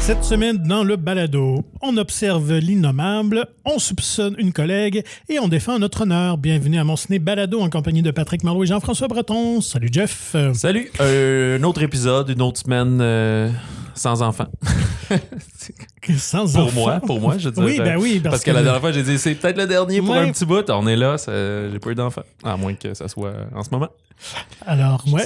Cette semaine, dans le balado, on observe l'innommable, on soupçonne une collègue et on défend notre honneur. Bienvenue à mon ciné balado en compagnie de Patrick Marleau et Jean-François Breton. Salut Jeff. Salut. Un autre épisode, une autre semaine sans enfants. Sans pour enfant. moi, je dirais. Oui, ben oui. Parce que la dernière fois, j'ai dit, c'est peut-être le dernier pour un petit bout. On est là, j'ai pas eu d'enfants. À moins que ça soit en ce moment. Alors, ouais,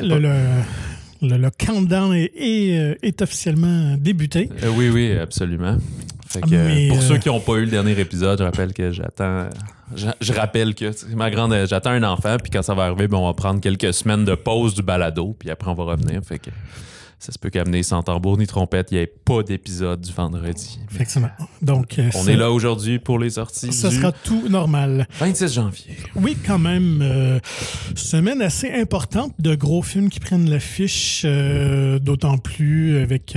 le countdown est officiellement débuté. Oui, absolument. Fait que, pour ceux qui n'ont pas eu le dernier épisode, je rappelle que je rappelle que j'attends un enfant, puis quand ça va arriver, ben, on va prendre quelques semaines de pause du balado, puis après on va revenir. Fait que ça se peut qu'amener sans tambour ni trompette, il n'y ait pas d'épisode du vendredi. Effectivement. Donc, on est là aujourd'hui pour les sorties. Ça sera tout normal. 26 janvier. Oui, quand même. Semaine assez importante de gros films qui prennent l'affiche, d'autant plus avec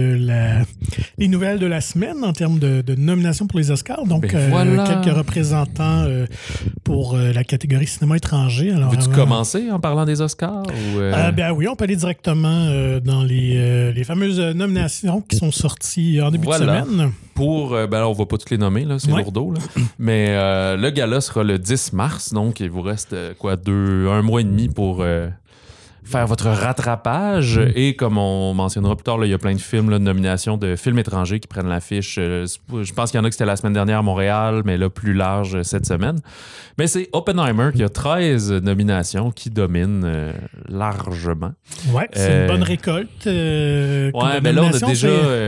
les nouvelles de la semaine en termes de nominations pour les Oscars. Donc, voilà. Quelques représentants pour la catégorie cinéma étranger. Alors, veux-tu commencer en parlant des Oscars? Ben oui, on peut aller directement dans les fameuses nominations qui sont sorties en début de semaine. Là, on va pas toutes les nommer, là, c'est lourdeau. Là. Mais le gala sera le 10 mars, donc il vous reste un mois et demi pour faire votre rattrapage. Et comme on mentionnera plus tard, là, il y a plein de films, là, de nominations de films étrangers qui prennent l'affiche. Je pense qu'il y en a que c'était la semaine dernière à Montréal, mais là, plus large cette semaine. Mais c'est Oppenheimer qui a 13 nominations, qui domine largement. Ouais, c'est une bonne récolte. Ouais, mais là, on a déjà...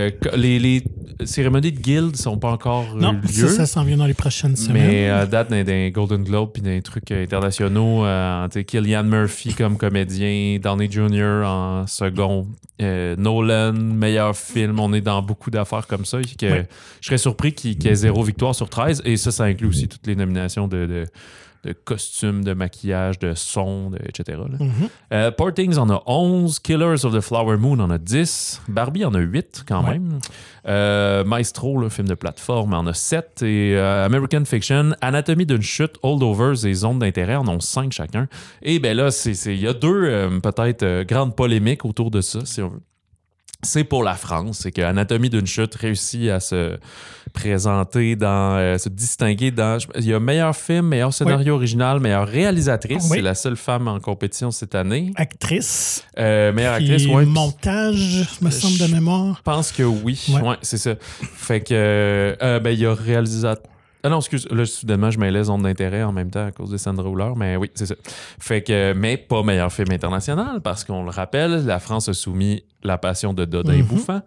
les cérémonies de Guild sont pas encore non, lieu. Ça s'en vient dans les prochaines semaines. Mais à date, dans des Golden Globes puis des trucs internationaux, Cillian Murphy comme comédien, Downey Jr. en second, Nolan, meilleur film. On est dans beaucoup d'affaires comme ça. Je serais surpris qu'il y ait 0 victoire sur 13. Et ça inclut aussi toutes les nominations de costumes, de maquillage, de son, etc. Poor Things en a 11. Killers of the Flower Moon en a 10. Barbie en a 8 quand même. Maestro, le film de plateforme, en a 7. Et American Fiction, Anatomie d'une chute, Holdovers et Zones d'intérêt en ont 5 chacun. Et bien là, il y a deux peut-être grandes polémiques autour de ça, si on veut. C'est pour la France, c'est que Anatomie d'une chute réussit à se présenter se distinguer dans... Il y a meilleur film, meilleur scénario original, meilleure réalisatrice. C'est la seule femme en compétition cette année. Actrice. Meilleure actrice, oui. Montage, me semble de mémoire. Je pense que oui. Ouais, c'est ça. Fait que... il y a réalisateur... Ah non, excuse, là, soudainement, je mêlais Zone d'intérêt en même temps à cause de Sandra Hüller, mais oui, c'est ça. Fait que, mais pas meilleur film international, parce qu'on le rappelle, la France a soumis La Passion de Dodin Bouffant.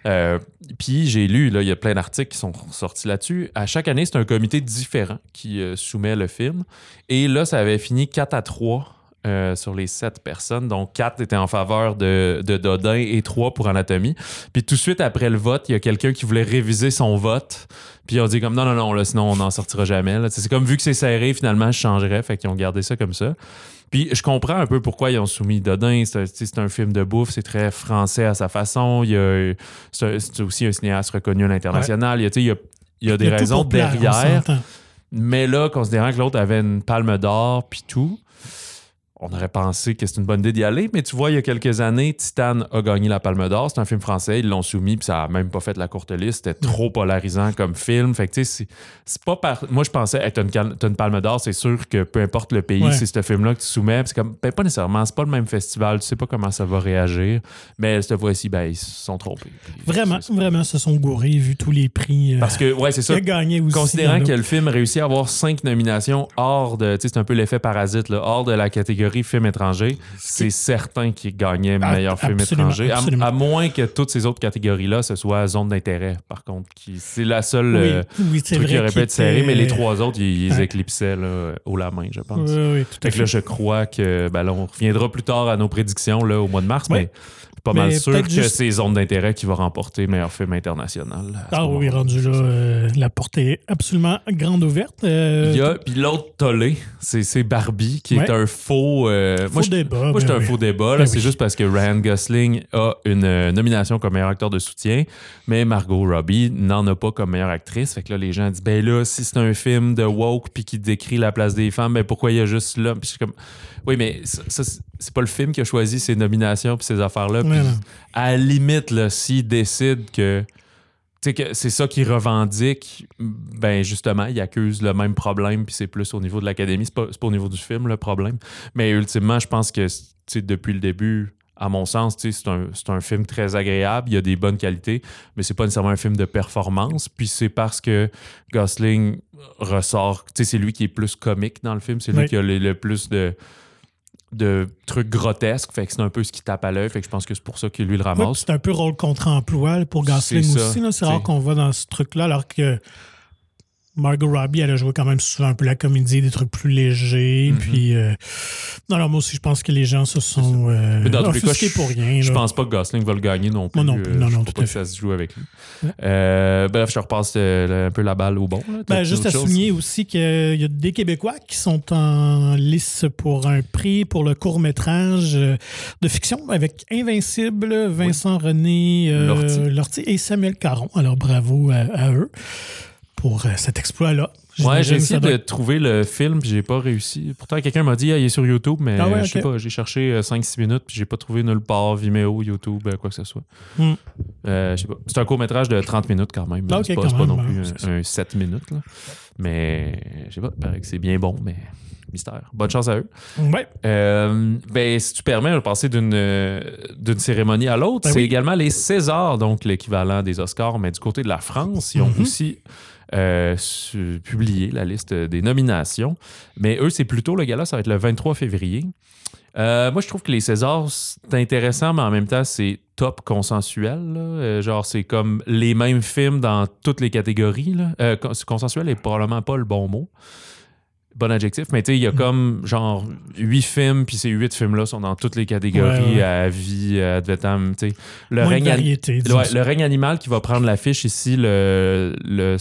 Puis j'ai lu, là, il y a plein d'articles qui sont sortis là-dessus. À chaque année, c'est un comité différent qui soumet le film. Et là, ça avait fini 4-3 sur les 7 personnes. Donc, 4 étaient en faveur de Dodin et 3 pour Anatomie. Puis tout de suite après le vote, il y a quelqu'un qui voulait réviser son vote. Puis on dit comme non, là, sinon on n'en sortira jamais. Là. C'est comme vu que c'est serré, finalement, je changerais. Fait qu'ils ont gardé ça comme ça. Puis je comprends un peu pourquoi ils ont soumis Dodin. C'est un film de bouffe, c'est très français à sa façon. C'est aussi un cinéaste reconnu à l'international. Ouais. Il y a des raisons derrière. Mais là, considérant que l'autre avait une palme d'or puis tout, on aurait pensé que c'est une bonne idée d'y aller, mais tu vois, il y a quelques années, Titane a gagné la Palme d'Or. C'est un film français, ils l'ont soumis, puis ça a même pas fait la courte liste. C'était trop polarisant comme film. Fait que, tu sais, c'est pas moi, je pensais, t'as une Palme d'Or, c'est sûr que peu importe le pays, c'est ce film-là que tu soumets. C'est comme, pas nécessairement, c'est pas le même festival, tu sais pas comment ça va réagir. Mais cette fois-ci, ils se sont trompés. Vraiment, se sont gourés, vu tous les prix. Parce que, c'est ça. Il a gagné aussi. Considérant que le film réussit à avoir 5 nominations hors de, tu sais, c'est un peu l'effet parasite, là, hors de la catégorie film étranger, c'est certain qu'il gagnait meilleur film étranger. À moins que toutes ces autres catégories-là, ce soit zone d'intérêt, par contre. C'est la seule truc qui aurait pu être serré, mais les 3 autres, ils éclipsaient là, haut la main, je pense. Oui, tout à fait. Là, je crois que là, on reviendra plus tard à nos prédictions là, au mois de mars, mais pas mal sûr que c'est Zone d'intérêt qui va remporter meilleur film international. Oui, rendu là, la porte est absolument grande ouverte. Puis l'autre tollé, c'est Barbie, qui est un faux... débat. Moi, j'étais un faux débat. Là, c'est juste parce que Ryan Gosling a une nomination comme meilleur acteur de soutien, mais Margot Robbie n'en a pas comme meilleure actrice. Fait que là, les gens disent, là, si c'est un film de woke puis qui décrit la place des femmes, pourquoi il y a juste là? Puis je suis comme... Oui, mais ça, c'est pas le film qui a choisi ces nominations puis ces affaires-là. Puis à la limite, là, s'il décide que sais que c'est ça qu'ils revendiquent, ben justement, ils accusent le même problème, puis c'est plus au niveau de l'Académie, c'est pas au niveau du film le problème. Mais ultimement, je pense que depuis le début, à mon sens, c'est un film très agréable, il y a des bonnes qualités, mais c'est pas nécessairement un film de performance. Puis c'est parce que Gosling ressort, c'est lui qui est plus comique dans le film, c'est lui qui a le plus de trucs grotesques, fait que c'est un peu ce qui tape à l'œil, fait que je pense que c'est pour ça qu'il lui le ramasse. C'est un peu rôle contre-emploi pour Gosling aussi. Là. C'est rare qu'on va dans ce truc-là, alors que Margot Robbie, elle a joué quand même souvent un peu la comédie, des trucs plus légers. Puis, non, moi aussi, je pense que les gens se sont offusqués pour rien. Je pense pas que Gosling va le gagner non plus. Moi non plus, non, tout à fait. Que ça se joue avec lui. Bref, je repasse un peu la balle au bon. Là. Juste à souligner aussi qu'il y a des Québécois qui sont en lice pour un prix pour le court-métrage de fiction avec Invincible, Vincent René Lortie et Samuel Caron. Alors, bravo à eux pour cet exploit-là. Ouais, j'ai essayé de trouver le film puis j'ai pas réussi. Pourtant, quelqu'un m'a dit il est sur YouTube, mais je sais pas, j'ai cherché 5-6 minutes puis j'ai pas trouvé nulle part, Vimeo, YouTube, quoi que ce soit. Je sais pas. C'est un court-métrage de 30 minutes quand même. C'est pas non plus un 7 minutes. Là. Mais je sais pas, il paraît que c'est bien bon, mais mystère. Bonne chance à eux. Ouais. Si tu permets, je vais passer d'une cérémonie à l'autre. C'est également les Césars, donc l'équivalent des Oscars, mais du côté de la France, ils ont aussi publié la liste des nominations. Mais eux, c'est plutôt le gala, ça va être le 23 février. Moi, je trouve que les Césars, c'est intéressant, mais en même temps, c'est top consensuel. Là. Genre, c'est comme les mêmes films dans toutes les catégories. Là. Consensuel est probablement pas le bon mot. Bon adjectif, mais tu sais, il y a comme genre 8 films, puis ces 8 films-là sont dans toutes les catégories, à vie, ad vitam, tu sais. Le règne animal qui va prendre l'affiche ici le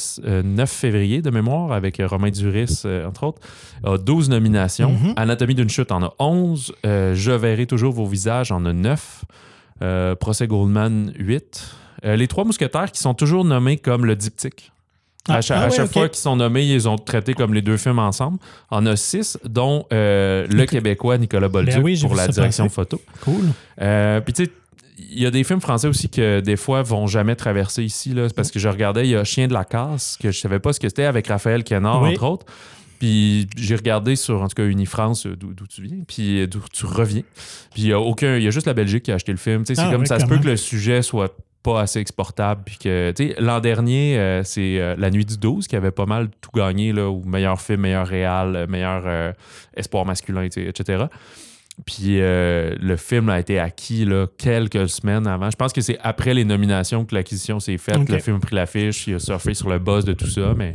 9 février de mémoire, avec Romain Duris, entre autres, a 12 nominations. Anatomie d'une chute en a 11. Je verrai toujours vos visages en a 9. Procès Goldman, 8. Les Trois Mousquetaires qui sont toujours nommés comme le diptyque. À chaque fois qu'ils sont nommés, ils ont traité comme les deux films ensemble. On a 6, dont le Québécois Nicolas Bolduc pour la direction photo. Cool. Puis tu sais, il y a des films français aussi que des fois vont jamais traverser ici. Là, parce que je regardais, il y a Chien de la casse, que je savais pas ce que c'était, avec Raphaël Quénard, entre autres. Puis j'ai regardé sur, en tout cas, Unifrance, d'où tu viens, puis d'où tu reviens. Puis il y a juste la Belgique qui a acheté le film. C'est comme ça se peut que le sujet soit pas assez exportable. Puis que, tu sais, l'an dernier, c'est La Nuit du 12 qui avait pas mal tout gagné, là, ou meilleur film, meilleur réal, meilleur espoir masculin, etc. Puis le film a été acquis là, quelques semaines avant. Je pense que c'est après les nominations que l'acquisition s'est faite. Le film a pris l'affiche, il a surfé sur le buzz de tout ça, mais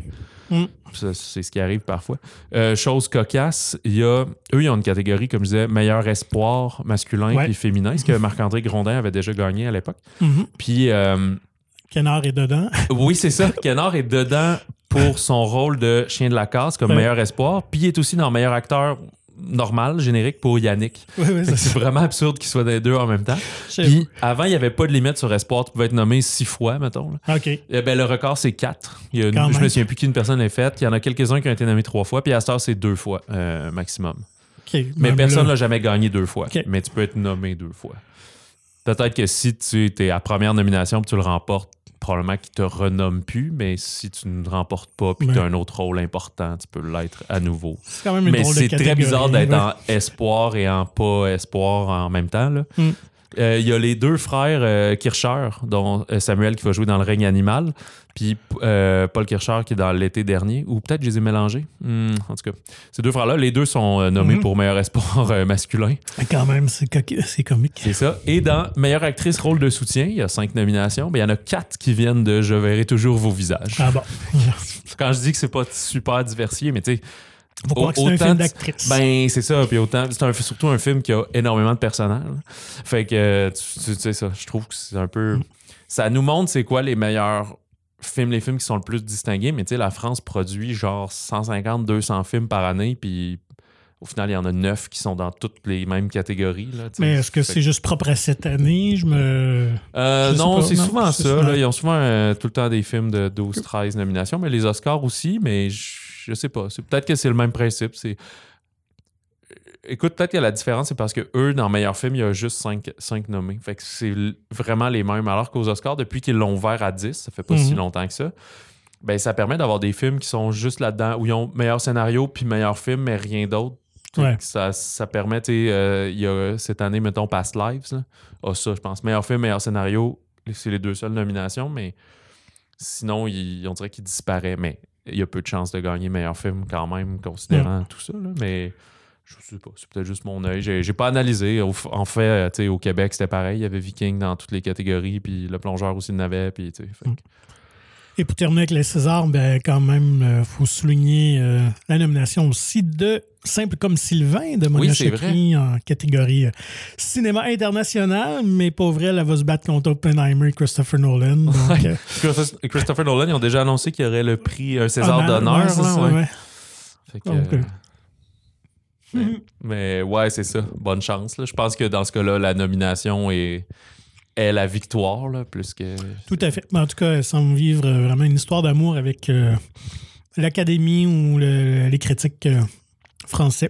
ça, c'est ce qui arrive parfois. Chose cocasse, ils ont une catégorie, comme je disais, meilleur espoir masculin et féminin, ce que Marc-André Grondin avait déjà gagné à l'époque. Puis Quénard est dedans. Oui, c'est ça. Quénard est dedans pour son rôle de chien de la casse comme meilleur espoir. Puis il est aussi dans meilleur acteur normal, générique, pour Yannick. C'est vraiment absurde qu'il soit dans les deux en même temps. Puis avant, il n'y avait pas de limite sur espoir. Tu pouvais être nommé 6 fois, mettons. Là. Le record, c'est 4. Je me souviens plus qu'une personne l'ait faite. Il y en a quelques-uns qui ont été nommés 3 fois. Puis à cette heure, c'est 2 fois maximum. Mais personne ne l'a jamais gagné 2 fois. Mais tu peux être nommé 2 fois. Peut-être que si tu es à première nomination et tu le remportes, probablement qu'il te renomme plus, mais si tu ne remportes pas puis que tu as un autre rôle important, tu peux l'être à nouveau. C'est quand même une drôle de catégorie. Mais c'est très bizarre d'être en espoir et en pas espoir en même temps. Il y a les 2 frères Kircher, dont Samuel qui va jouer dans Le règne animal, puis Paul Kircher qui est dans L'été dernier, ou peut-être je les ai mélangés. En tout cas, ces 2 frères-là, les 2 sont nommés pour meilleur espoir masculin. Quand même, c'est comique. C'est ça. Et dans meilleure actrice rôle de soutien, il y a 5 nominations, mais il y en a 4 qui viennent de Je verrai toujours vos visages. Ah bon? Quand je dis que c'est pas super diversifié, mais tu sais, faut croire que c'est un film d'actrice. Ben, c'est ça. Puis c'est surtout un film qui a énormément de personnages. Fait que, tu sais ça, je trouve que c'est un peu... Ça nous montre c'est quoi les meilleurs films, les films qui sont le plus distingués. Mais tu sais, la France produit genre 150-200 films par année, puis au final, il y en a 9 qui sont dans toutes les mêmes catégories. Là, mais est-ce que c'est juste propre à cette année? Non, c'est souvent ça. Là, ils ont souvent tout le temps des films de 12-13 nominations, mais les Oscars aussi, mais je sais pas. Peut-être que c'est le même principe. écoute, peut-être que la différence, c'est parce que eux, dans meilleur film, il y a juste 5 nommés. Fait que c'est vraiment les mêmes. Alors qu'aux Oscars, depuis qu'ils l'ont ouvert à 10, ça fait pas si longtemps que ça, ben ça permet d'avoir des films qui sont juste là-dedans, où ils ont meilleur scénario puis meilleur film, mais rien d'autre. Ouais. Ça permet, il y a cette année, mettons, Past Lives, là. Ça, je pense. Meilleur film, meilleur scénario, c'est les 2 seules nominations, mais sinon, on dirait qu'il disparaît. Mais il y a peu de chances de gagner meilleur film quand même, considérant tout ça. Là. Mais je sais pas, c'est peut-être juste mon œil. J'ai pas analysé. En fait, au Québec, c'était pareil. Il y avait Viking dans toutes les catégories, puis Le Plongeur aussi en avait, puis Et pour terminer avec les Césars, ben quand même, faut souligner la nomination aussi de Simple comme Sylvain de Mona Chokri en catégorie cinéma international, mais pas vrai, elle va se battre contre Oppenheimer et Christopher Nolan. Donc, Christopher Nolan, ils ont déjà annoncé qu'il y aurait le prix, un César d'honneur. Fait que, mais ouais, c'est ça. Bonne chance. Là. Je pense que dans ce cas-là, la nomination est la victoire, là, plus que... Tout à fait. Mais en tout cas, elle semble vivre vraiment une histoire d'amour avec l'Académie ou les critiques français.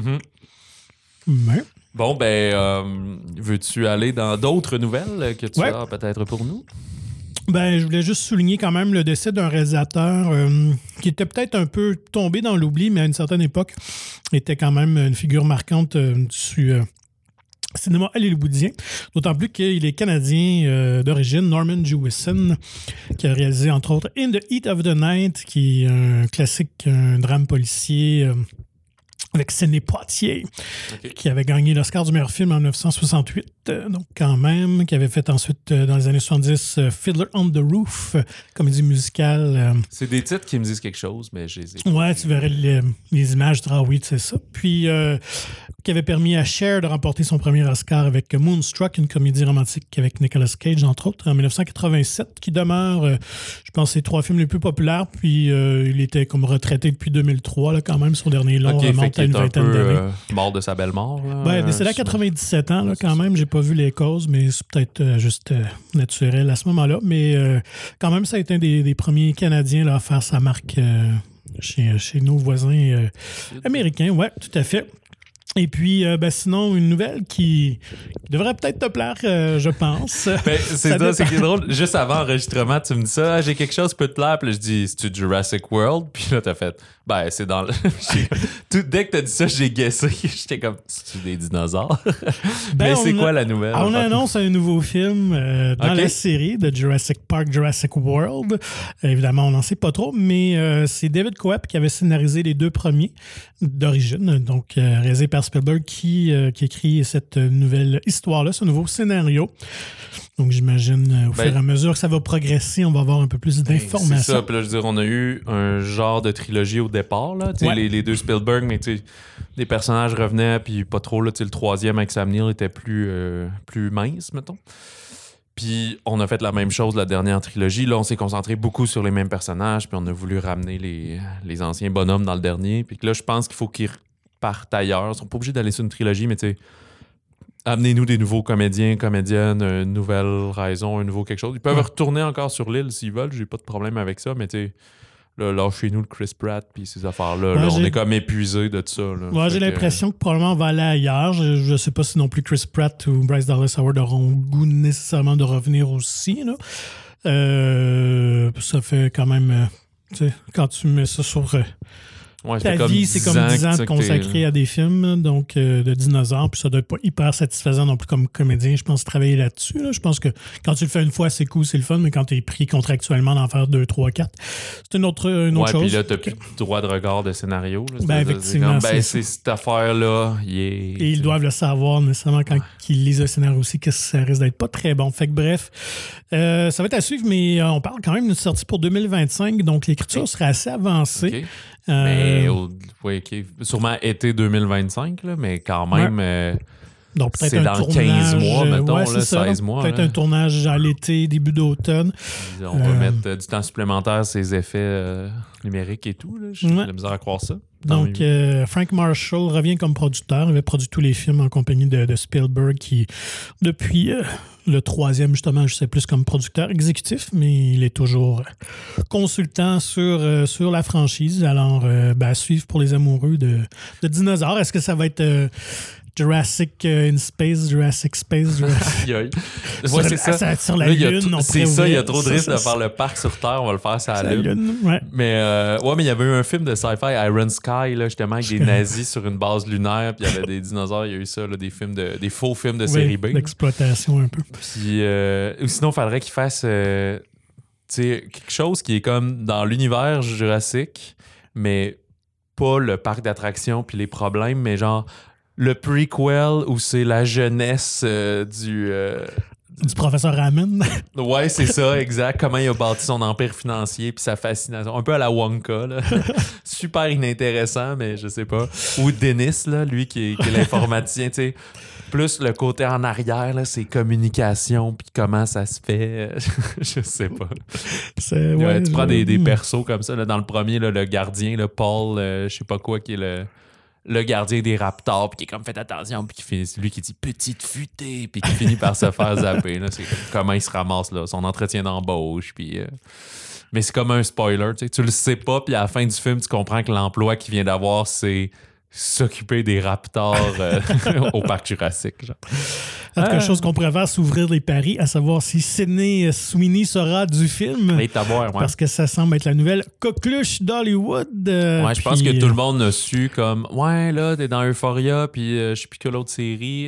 Mais... Bon, ben, veux-tu aller dans d'autres nouvelles que tu as peut-être pour nous? Ben, je voulais juste souligner quand même le décès d'un réalisateur qui était peut-être un peu tombé dans l'oubli, mais à une certaine époque était quand même une figure marquante du cinéma hollywoodien. D'autant plus qu'il est canadien d'origine, Norman Jewison, qui a réalisé entre autres In the Heat of the Night, qui est un classique, un drame policier avec Sidney Poitier, qui avait gagné l'Oscar du meilleur film en 1968, donc quand même, qui avait fait ensuite, dans les années 70, Fiddler on the Roof, comédie musicale. C'est des titres qui me disent quelque chose, mais je les ai... Ouais, tu verrais les images, tu diras, oui, c'est ça. Puis, qui avait permis à Cher de remporter son premier Oscar avec Moonstruck, une comédie romantique avec Nicolas Cage, entre autres, en 1987, qui demeure, je pense, les 3 films les plus populaires. Puis, il était comme retraité depuis 2003, là, quand même, son dernier long remonte à une vingtaine d'années. Mort de sa belle mort. Là, ben, décédé à 97 ans, là, quand même. J'ai pas vu les causes, mais c'est peut-être juste naturel à ce moment-là. Mais quand même, ça a été un des premiers Canadiens là, à faire sa marque chez nos voisins américains. Ouais, tout à fait. Et puis, sinon, une nouvelle qui devrait peut-être te plaire, je pense. Ben, c'est drôle. Juste avant l'enregistrement, tu me dis ça, j'ai quelque chose qui peut te plaire. Puis là, je dis, c'est-tu Jurassic World? Puis là, t'as fait, ben, c'est dans le... Dès que t'as dit ça, j'ai guessé. J'étais comme, c'est-tu des dinosaures? Mais c'est quoi la nouvelle? On annonce un nouveau film dans la série de Jurassic Park, Jurassic World. Évidemment, on n'en sait pas trop, mais c'est David Koepp qui avait scénarisé les 2 premiers d'origine, donc réalisé par Spielberg qui écrit cette nouvelle histoire-là, ce nouveau scénario. Donc, j'imagine, au fur et à mesure que ça va progresser, on va avoir un peu plus d'informations. C'est ça. Puis là, je veux dire, on a eu un genre de trilogie au départ, là. Les 2 Spielberg, mais les personnages revenaient, puis pas trop. Là, le 3e avec Sam Neill était plus mince, mettons. Puis on a fait la même chose la dernière trilogie. Là, on s'est concentré beaucoup sur les mêmes personnages, puis on a voulu ramener les anciens bonhommes dans le dernier. Puis là, je pense qu'il faut qu'ils partent ailleurs. Ils sont pas obligés d'aller sur une trilogie, mais amenez-nous des nouveaux comédiens, comédiennes, une nouvelle raison, un nouveau quelque chose. Ils peuvent retourner encore sur l'île s'ils veulent, j'ai pas de problème avec ça, mais là, chez nous, le Chris Pratt puis ces affaires-là, là, on est comme épuisé de tout ça. Là. Ouais, j'ai l'impression que probablement on va aller ailleurs. Je sais pas si non plus Chris Pratt ou Bryce Dallas Howard auront le goût nécessairement de revenir aussi. Là. Ça fait quand même... quand tu mets ça sur... ta vie, c'est comme 10 ans de consacrer à des films donc de dinosaures, puis ça doit être pas hyper satisfaisant non plus comme comédien, je pense, travailler là-dessus. Là. Je pense que quand tu le fais une fois, c'est cool, c'est le fun, mais quand tu es pris contractuellement d'en faire 2, 3, 4, c'est une autre chose. Puis là, tu n'as plus de droit de regard de scénario. Là, effectivement. C'est cette affaire-là. Et ils doivent le savoir nécessairement quand ils lisent le scénario aussi, que ça risque d'être pas très bon. Fait que bref, ça va être à suivre, mais on parle quand même d'une sortie pour 2025, donc l'écriture sera assez avancée. Mais sûrement été 2025, là, mais quand même, Donc, peut-être c'est un dans tournage, 15 mois, mettons, ouais, là, ça, 16 mois. Peut-être là. un tournage à l'été, début d'automne. On va mettre du temps supplémentaire, ces effets numériques et tout. J'ai de la misère à croire ça. Donc, Frank Marshall revient comme producteur. Il avait produit tous les films en compagnie de Spielberg, qui, depuis le troisième, justement, je sais plus comme producteur exécutif, mais il est toujours consultant sur la franchise. Alors, à suivre pour les amoureux de dinosaures. Est-ce que ça va être Jurassic in Space, Jurassic Space, Jurassic... Ouais, c'est ça. Sur la Là, Lune, c'est ça, il y a trop de risques de faire le parc sur Terre, on va le faire sur la Lune. Ouais. Mais il y avait eu un film de sci-fi, Iron Sky, là, justement, avec des nazis sur une base lunaire, puis il y avait des dinosaures, il y a eu ça, là, des faux films de série B. L'exploitation un peu. Puis, ou sinon, il faudrait qu'il fasse quelque chose qui est comme dans l'univers Jurassic, mais pas le parc d'attractions puis les problèmes, mais genre le prequel où c'est la jeunesse du professeur Ramen. Ouais, c'est ça, exact. Comment il a bâti son empire financier puis sa fascination. Un peu à la Wonka, là. Super inintéressant, mais je sais pas. Ou Dennis, là, lui qui est l'informaticien, tu sais. Plus le côté en arrière, là, c'est communication puis comment ça se fait. Je sais pas. Tu prends des persos comme ça. Là, dans le premier, là, le gardien, là, Paul, je sais pas quoi, qui est le gardien des Raptors, puis qui est comme faites attention, puis c'est lui qui dit petite futée, puis qui finit par se faire zapper. Là. C'est comment il se ramasse, là, son entretien d'embauche. Puis, mais c'est comme un spoiler, tu le sais pas, puis à la fin du film, tu comprends que l'emploi qu'il vient d'avoir, c'est s'occuper des Raptors au parc Jurassique. Genre. Quelque chose qu'on pourrait faire, s'ouvrir les paris, à savoir si Sydney Sweeney sera du film. Parce que ça semble être la nouvelle coqueluche d'Hollywood. Je pense que tout le monde a su comme ouais, là, t'es dans Euphoria, puis je sais plus que l'autre série,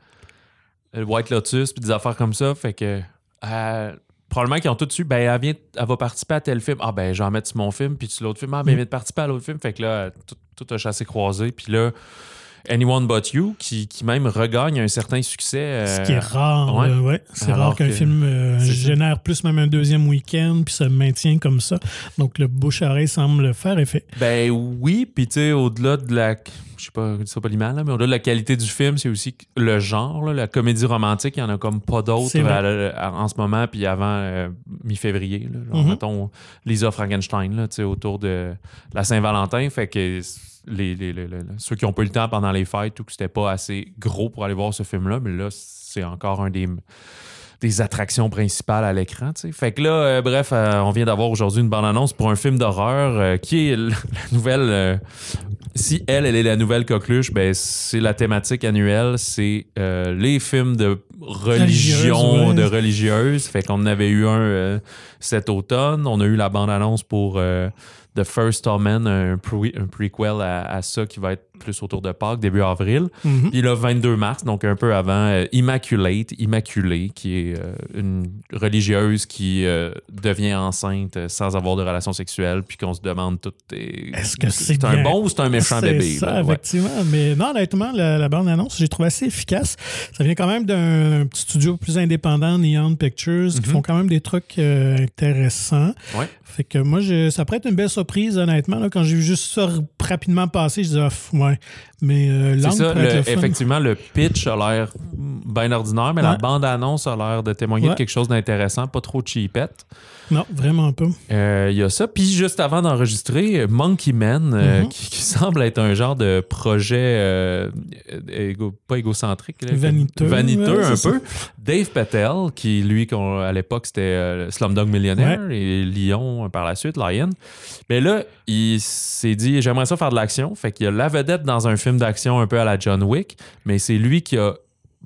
White Lotus, puis des affaires comme ça. Fait que probablement qu'ils ont tout su, elle va participer à tel film. Je vais en mettre sur mon film, puis sur l'autre film, elle vient de participer à l'autre film. Fait que là, tout a chassé croisé. Puis là, Anyone But You, qui même regagne un certain succès. Ce qui est rare. C'est rare qu'un film génère plus même un deuxième week-end puis se maintient comme ça. Donc, le bouche-à-oreille semble faire effet. Ben oui, puis tu sais, au-delà de la... Je sais pas, c'est pas l'image, là, mais au-delà de la qualité du film, c'est aussi le genre. Là, la comédie romantique, il y en a comme pas d'autres en ce moment, puis avant mi-février. Là, genre, mettons, Lisa Frankenstein, là, autour de la Saint-Valentin. Fait que... ceux qui n'ont pas eu le temps pendant les fêtes ou que c'était pas assez gros pour aller voir ce film-là, mais là, c'est encore un des attractions principales à l'écran. T'sais. Fait que là, bref, on vient d'avoir aujourd'hui une bande-annonce pour un film d'horreur qui est la nouvelle... si elle est la nouvelle coqueluche, ben c'est la thématique annuelle, c'est les films de religion, de religieuses. Fait qu'on en avait eu un cet automne. On a eu la bande-annonce pour... The First Omen, un prequel à ça qui va être plus autour de Pâques, début avril. Puis le 22 mars, donc un peu avant, Immaculée, qui est une religieuse qui devient enceinte sans avoir de relations sexuelles, puis qu'on se demande tout... Est-ce que c'est un bon ou c'est un méchant bébé? C'est ça, effectivement. Mais non, honnêtement, la bande-annonce, j'ai trouvé assez efficace. Ça vient quand même d'un petit studio plus indépendant, Neon Pictures, qui font quand même des trucs intéressants. Ouais. Fait que moi, ça pourrait être une belle surprise, honnêtement. Là, quand j'ai vu juste ça rapidement passer, je disais, ouais. Mais c'est ça, effectivement, le pitch a l'air bien ordinaire, mais la bande-annonce a l'air de témoigner de quelque chose d'intéressant, pas trop cheapette. Non, vraiment pas. Il y a ça. Puis juste avant d'enregistrer, Monkey Man, qui semble être un genre de projet pas égocentrique. Vaniteux un peu. Dave Patel, qui lui, à l'époque, c'était Slumdog Millionnaire et Lion par la suite, Lion. Mais là, il s'est dit, j'aimerais ça faire de l'action. Fait qu'il y a la vedette dans un film d'action un peu à la John Wick, mais c'est lui qui a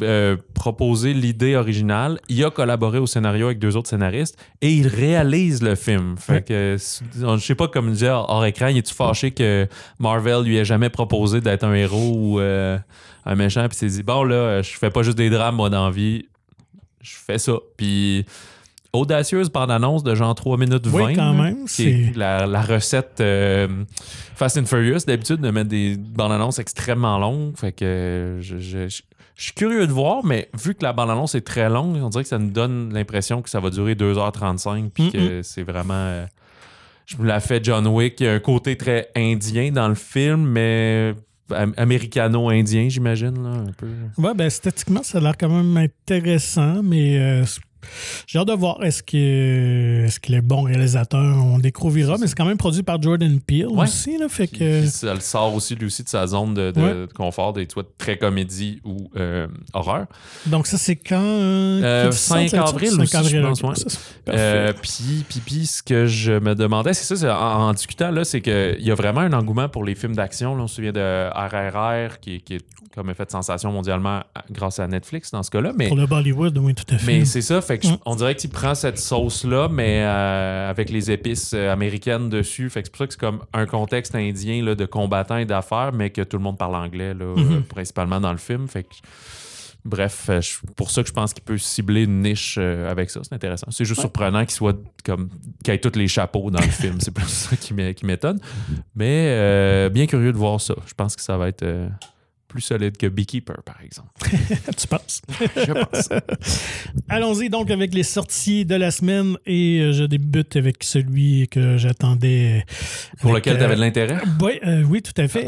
proposé l'idée originale. Il a collaboré au scénario avec 2 autres scénaristes et il réalise le film. Fait que, je sais pas, comme dire hors écran, il est-tu fâché que Marvel lui ait jamais proposé d'être un héros ou un méchant, puis il s'est dit, bon là, je fais pas juste des drames, moi, dans la vie, je fais ça. Puis audacieuse bande-annonce de genre 3 minutes 20. Oui, quand même. C'est la recette Fast and Furious, d'habitude, de mettre des bandes-annonces extrêmement longues. Fait que je suis curieux de voir, mais vu que la bande-annonce est très longue, on dirait que ça nous donne l'impression que ça va durer 2h35 puis que c'est vraiment... je me l'ai fait John Wick. Il y a un côté très indien dans le film, mais américano-indien, j'imagine, là, un peu. Ouais, ben esthétiquement, ça a l'air quand même intéressant, mais j'ai hâte de voir est-ce que les bons réalisateurs, on découvrira, mais c'est quand même produit par Jordan Peele aussi, là, fait que... Puis ça le sort aussi, lui aussi, de sa zone de confort, d'être soit très comédie ou horreur. Donc ça, c'est quand... 5 avril aussi, je pense, ouais. Puis ce que je me demandais, c'est ça, en discutant, là, c'est qu'il y a vraiment un engouement pour les films d'action. Là, on se souvient de RRR, qui est comme a fait sensation mondialement grâce à Netflix dans ce cas-là. Mais, pour le Bollywood, oui, tout à fait. Mais c'est ça, fait que on dirait que tu prends cette sauce-là, mais avec les épices américaines dessus. Fait que c'est pour ça que c'est comme un contexte indien là, de combattants et d'affaires, mais que tout le monde parle anglais, là, principalement dans le film. Fait que, bref, pour ça que je pense qu'il peut cibler une niche avec ça. C'est intéressant. C'est juste surprenant qu'il ait tous les chapeaux dans le film. C'est plus ça qui m'étonne. Mais bien curieux de voir ça. Je pense que ça va être... plus solide que Beekeeper, par exemple. Tu penses? Je pense. Allons-y donc avec les sorties de la semaine et je débute avec celui que j'attendais. Pour lequel tu avais de l'intérêt? Oui, tout à fait.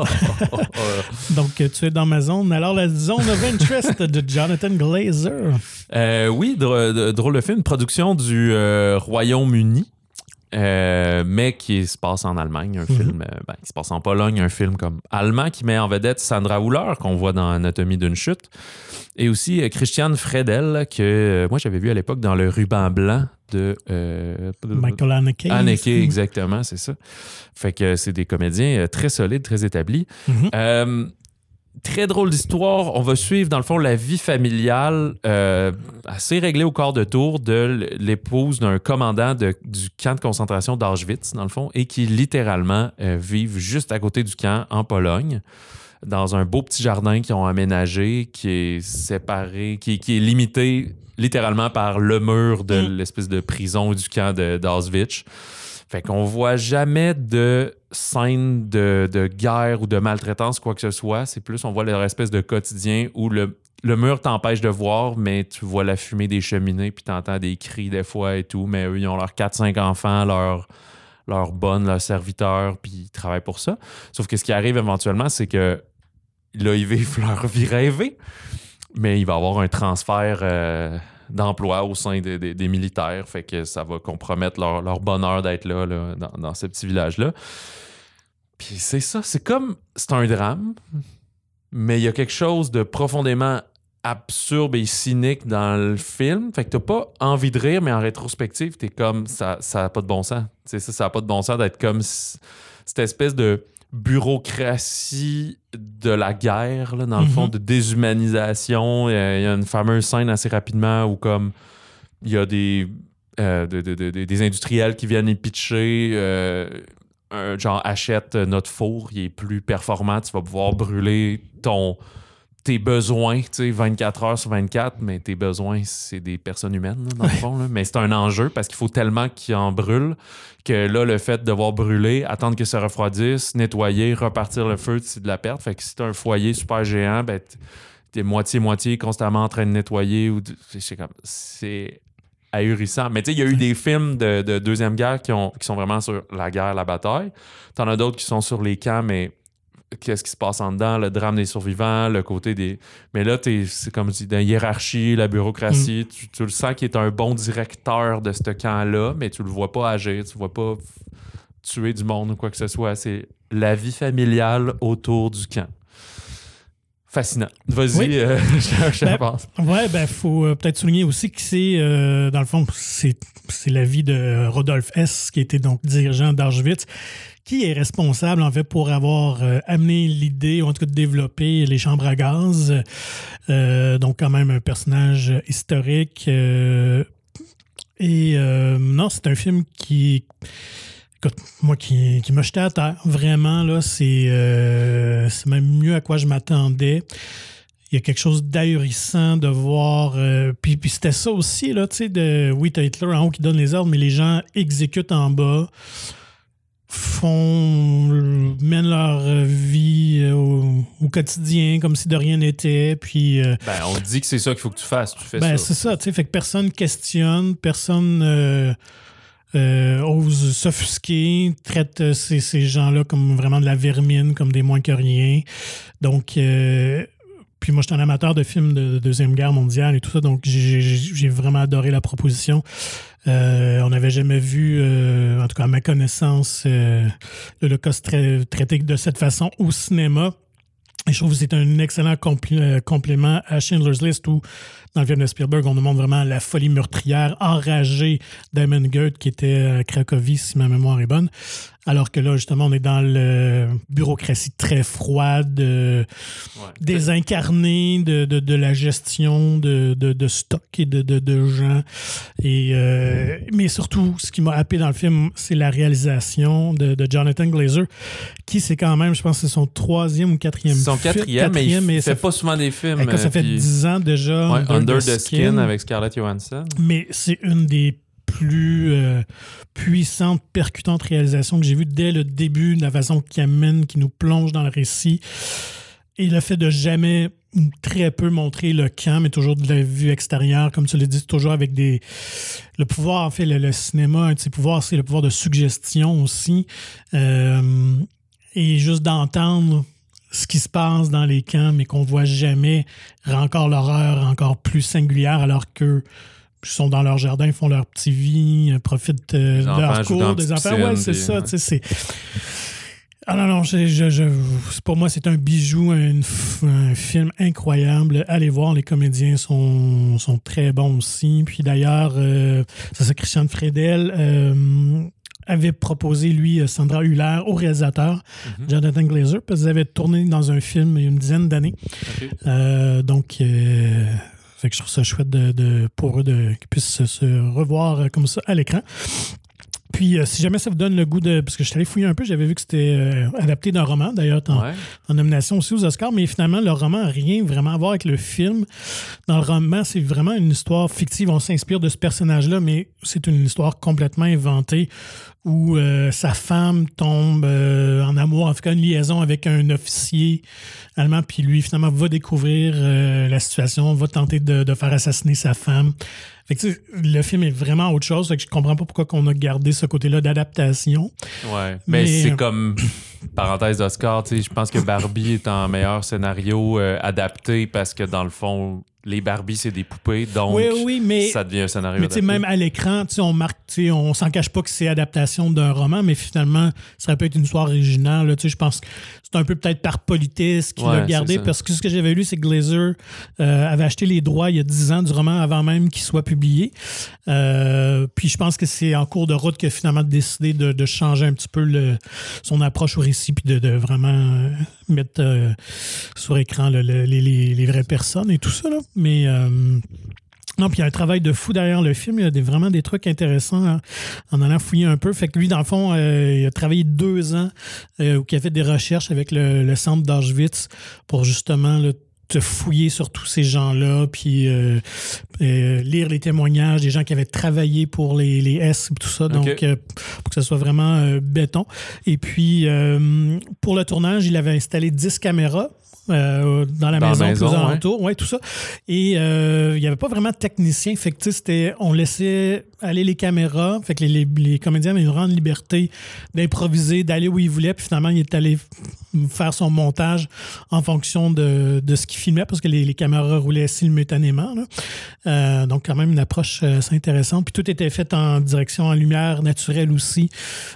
Donc, tu es dans ma zone. Alors, la zone of interest de Jonathan Glazer. Oui, drôle de film. Production du Royaume-Uni. Mais qui se passe en Allemagne, un film qui se passe en Pologne, un film comme allemand qui met en vedette Sandra Hüller, qu'on voit dans Anatomie d'une chute, et aussi Christian Fredel, que moi j'avais vu à l'époque dans Le Ruban blanc de Michael Haneke. Haneke, exactement, c'est ça. Fait que c'est des comédiens très solides, très établis. Très drôle d'histoire. On va suivre, dans le fond, la vie familiale assez réglée au quart de tour de l'épouse d'un commandant du camp de concentration d'Auschwitz, dans le fond, et qui, littéralement, vivent juste à côté du camp, en Pologne, dans un beau petit jardin qu'ils ont aménagé, qui est séparé, qui est limité, littéralement, par le mur de l'espèce de prison du camp d'Auschwitz. Fait qu'on voit jamais de scène de guerre ou de maltraitance, quoi que ce soit. C'est plus, on voit leur espèce de quotidien où le mur t'empêche de voir, mais tu vois la fumée des cheminées, puis t'entends des cris des fois et tout. Mais eux, ils ont leurs 4-5 enfants, leurs bonnes, leurs serviteurs, puis ils travaillent pour ça. Sauf que ce qui arrive éventuellement, c'est que là, ils vivent leur vie rêvée, mais il va y avoir un transfert... d'emploi au sein des militaires, fait que ça va compromettre leur bonheur d'être là dans ce petit village-là. Puis c'est ça, c'est un drame, mais il y a quelque chose de profondément absurde et cynique dans le film, fait que t'as pas envie de rire, mais en rétrospective, t'es comme, ça a pas de bon sens. Tu sais, ça a pas de bon sens d'être comme cette espèce de bureaucratie de la guerre, là, dans le fond, de déshumanisation. Il y a une fameuse scène assez rapidement où comme il y a des industriels qui viennent y pitcher, genre achète notre four, il est plus performant, tu vas pouvoir brûler tes besoins, tu sais, 24 heures sur 24, mais tes besoins, c'est des personnes humaines, là, dans le fond. Là. Mais c'est un enjeu parce qu'il faut tellement qu'ils en brûlent que là, le fait de devoir brûler, attendre que ça refroidisse, nettoyer, repartir le feu, c'est de la perte. Fait que si t'as un foyer super géant, ben t'es moitié-moitié constamment en train de nettoyer. C'est ahurissant. Mais tu sais, il y a eu des films de Deuxième Guerre qui sont vraiment sur la guerre, la bataille. T'en as d'autres qui sont sur les camps, mais qu'est-ce qui se passe en dedans, le drame des survivants, le côté des... Mais là, c'est comme tu dis, dans la hiérarchie, la bureaucratie, tu le sens qu'il est un bon directeur de ce camp-là, mais tu le vois pas agir, tu le vois pas tuer du monde ou quoi que ce soit. C'est la vie familiale autour du camp. Fascinant. Vas-y, je pense. Ouais, faut peut-être souligner aussi que c'est, dans le fond, c'est la vie de Rodolphe Hess, qui était donc dirigeant d'Auschwitz, qui est responsable, en fait, pour avoir amené l'idée, ou en tout cas de développer les chambres à gaz. Donc, quand même, un personnage historique. Non, c'est un film qui... Écoute, moi, qui m'a jeté à terre. Vraiment, là, c'est même mieux à quoi je m'attendais. Il y a quelque chose d'ahurissant de voir... puis c'était ça aussi, là, tu sais, t'as Hitler en haut qui donne les ordres, mais les gens exécutent en bas, mènent leur vie au quotidien comme si de rien n'était, puis... on dit que c'est ça qu'il faut que tu fasses, tu fais ça. C'est ça, tu sais, fait que personne questionne, personne ose s'offusquer, traite ces gens-là comme vraiment de la vermine, comme des moins que rien. Donc, puis moi, je suis un amateur de films de Deuxième Guerre mondiale et tout ça, donc j'ai vraiment adoré la proposition. On n'avait jamais vu, en tout cas à ma connaissance, l'Holocauste traité de cette façon au cinéma. Et je trouve que c'est un excellent complément à Schindler's List où, dans le film de Spielberg, on nous montre vraiment la folie meurtrière enragée d'Amon Goeth qui était à Cracovie, si ma mémoire est bonne. Alors que là, justement, on est dans la bureaucratie très froide, désincarnée de la gestion de stock et de gens. Mais surtout, ce qui m'a happé dans le film, c'est la réalisation de Jonathan Glazer, qui c'est quand même, je pense, c'est son 3e ou 4e film. Son 4e, mais il fait pas souvent des films. Ça fait 10 ans déjà. Ouais, Under the Skin avec Scarlett Johansson. Mais c'est une des plus puissante, percutante réalisation que j'ai vue dès le début, de la façon qu'il amène, qui nous plonge dans le récit. Et le fait de jamais ou très peu montrer le camp, mais toujours de la vue extérieure, comme tu l'as dit, toujours avec le pouvoir, en fait, le cinéma, un de ses pouvoirs, c'est le pouvoir de suggestion aussi. Et juste d'entendre ce qui se passe dans les camps, mais qu'on voit jamais, rend encore l'horreur encore plus singulière, alors que sont dans leur jardin, font leur petite vie, profitent de leur cours, des enfants. Ouais, c'est ça. Tu sais, c'est... Ah non, pour moi, c'est un bijou, un film incroyable. Allez voir, les comédiens sont très bons aussi. Puis d'ailleurs, c'est Christian Fredel avait proposé, lui, Sandra Hüller, au réalisateur, Jonathan Glazer, parce qu'ils avaient tourné dans un film il y a une dizaine d'années. Okay. Donc... Fait que je trouve ça chouette pour eux qu'ils puissent se revoir comme ça à l'écran. Puis, si jamais ça vous donne le goût de... Parce que je suis allé fouiller un peu, j'avais vu que c'était adapté d'un roman, d'ailleurs, en nomination aussi aux Oscars, mais finalement, le roman n'a rien vraiment à voir avec le film. Dans le roman, c'est vraiment une histoire fictive. On s'inspire de ce personnage-là, mais c'est une histoire complètement inventée où sa femme tombe en amour, en tout cas une liaison avec un officier allemand, puis lui, finalement, va découvrir la situation, va tenter de faire assassiner sa femme. Fait que, le film est vraiment autre chose. Fait que je comprends pas pourquoi on a gardé ce côté-là d'adaptation. Ouais, mais c'est comme, parenthèse d'Oscar, je pense que Barbie est en meilleur scénario adapté parce que, dans le fond, les Barbies, c'est des poupées, donc mais, ça devient un scénario adapté. Mais même à l'écran, on marque, on s'en cache pas que c'est adaptation d'un roman, mais finalement, ça peut être une histoire originale. Je pense que c'est un peu peut-être par politesse qu'il l'a gardé, parce que ce que j'avais lu, c'est que Glazer avait acheté les droits il y a 10 ans du roman avant même qu'il soit publié. Puis je pense que c'est en cours de route qu'il a finalement décidé de changer un petit peu son approche au récit, puis de vraiment mettre sur écran les vraies personnes et tout ça, là. Mais non, puis il y a un travail de fou derrière le film. Il y a vraiment des trucs intéressants en allant fouiller un peu. Fait que lui, dans le fond, il a travaillé 2 ans où il a fait des recherches avec le centre d'Auschwitz pour justement te fouiller sur tous ces gens-là, puis lire les témoignages des gens qui avaient travaillé pour les S et tout ça, donc pour que ça soit vraiment béton. Et puis, pour le tournage, il avait installé 10 caméras dans la maison, plus alentour, tout ça. Et il n'y avait pas vraiment de technicien. Fait que on laissait aller les caméras. Fait que les comédiens avaient une grande liberté d'improviser, d'aller où ils voulaient. Puis finalement, il est allé faire son montage en fonction de ce qu'il filmait, parce que les caméras roulaient simultanément. Donc, quand même, une approche assez intéressante. Puis tout était fait en direction en lumière naturelle aussi.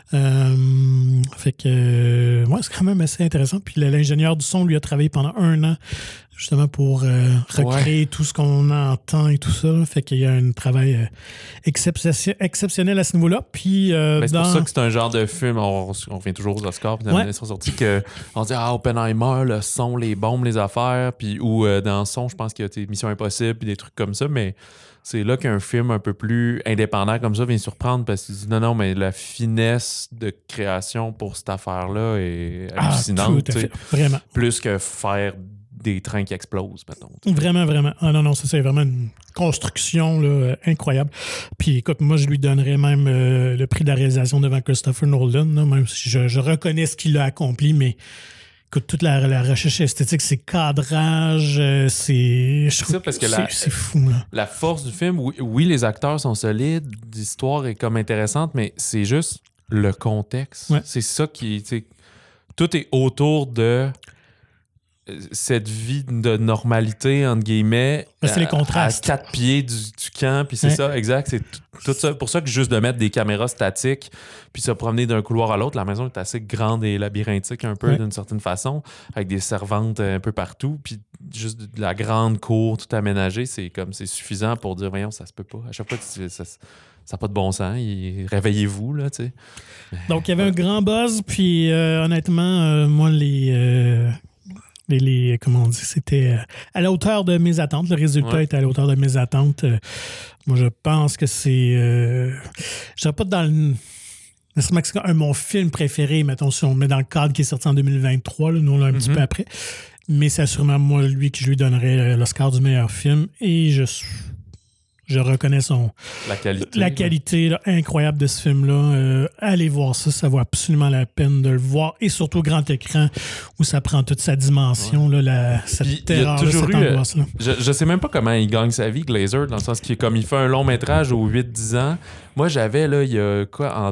Fait que, c'est quand même assez intéressant. Puis l'ingénieur du son, lui, a travaillé pendant 1 an justement pour recréer tout ce qu'on entend et tout ça. Là. Fait qu'il y a un travail exceptionnel à ce niveau-là. Puis, c'est pour ça que c'est un genre de film, on revient toujours aux Oscars, puis dans les sorties, qu'on dit Oppenheimer, le son, les bombes, les affaires, puis ou dans le son, je pense qu'il y a Mission Impossible, puis des trucs comme ça, mais c'est là qu'un film un peu plus indépendant comme ça vient surprendre, parce qu'il dit non, mais la finesse de création pour cette affaire-là est hallucinante. Tout à fait. Vraiment. Plus que faire des trains qui explosent, mettons. Vraiment, vraiment. Ah non, ça, c'est vraiment une construction là, incroyable. Puis écoute, moi, je lui donnerais même le prix de la réalisation devant Christopher Nolan, là, même si je reconnais ce qu'il a accompli, mais écoute, toute la recherche esthétique, c'est cadrage, c'est ça, parce que c'est fou, là. La force du film, oui, les acteurs sont solides, l'histoire est comme intéressante, mais c'est juste le contexte. Ouais. C'est ça qui... Tout est autour de cette vie de normalité, entre guillemets, c'est les contrastes. à 4 pieds du camp, puis c'est ça, exact. C'est tout ça. Pour ça que juste de mettre des caméras statiques, puis se promener d'un couloir à l'autre, la maison est assez grande et labyrinthique un peu, d'une certaine façon, avec des servantes un peu partout, puis juste de la grande cour tout aménagée, c'est suffisant pour dire, voyons, ça se peut pas. À chaque fois, ça n'a pas de bon sens. Réveillez-vous, là, tu sais. Donc, il y avait un grand buzz, puis honnêtement, moi, comment on dit, c'était à la hauteur de mes attentes. Le résultat était à la hauteur de mes attentes. Moi, je pense que c'est... je dirais pas dans le... C'est mon film préféré, mettons, si on le met dans le cadre qui est sorti en 2023, là, nous, on l'a un petit peu après. Mais c'est sûrement moi, lui, que je lui donnerais l'Oscar du meilleur film. Et je reconnais la qualité là, incroyable de ce film-là. Allez voir ça, ça vaut absolument la peine de le voir. Et surtout au grand écran, où ça prend toute sa dimension, là, cette terreur, cette angoisse-là. Je sais même pas comment il gagne sa vie, Glazer, dans le sens qu'il comme il fait un long métrage aux 8-10 ans. Moi, j'avais, là, il y a quoi, en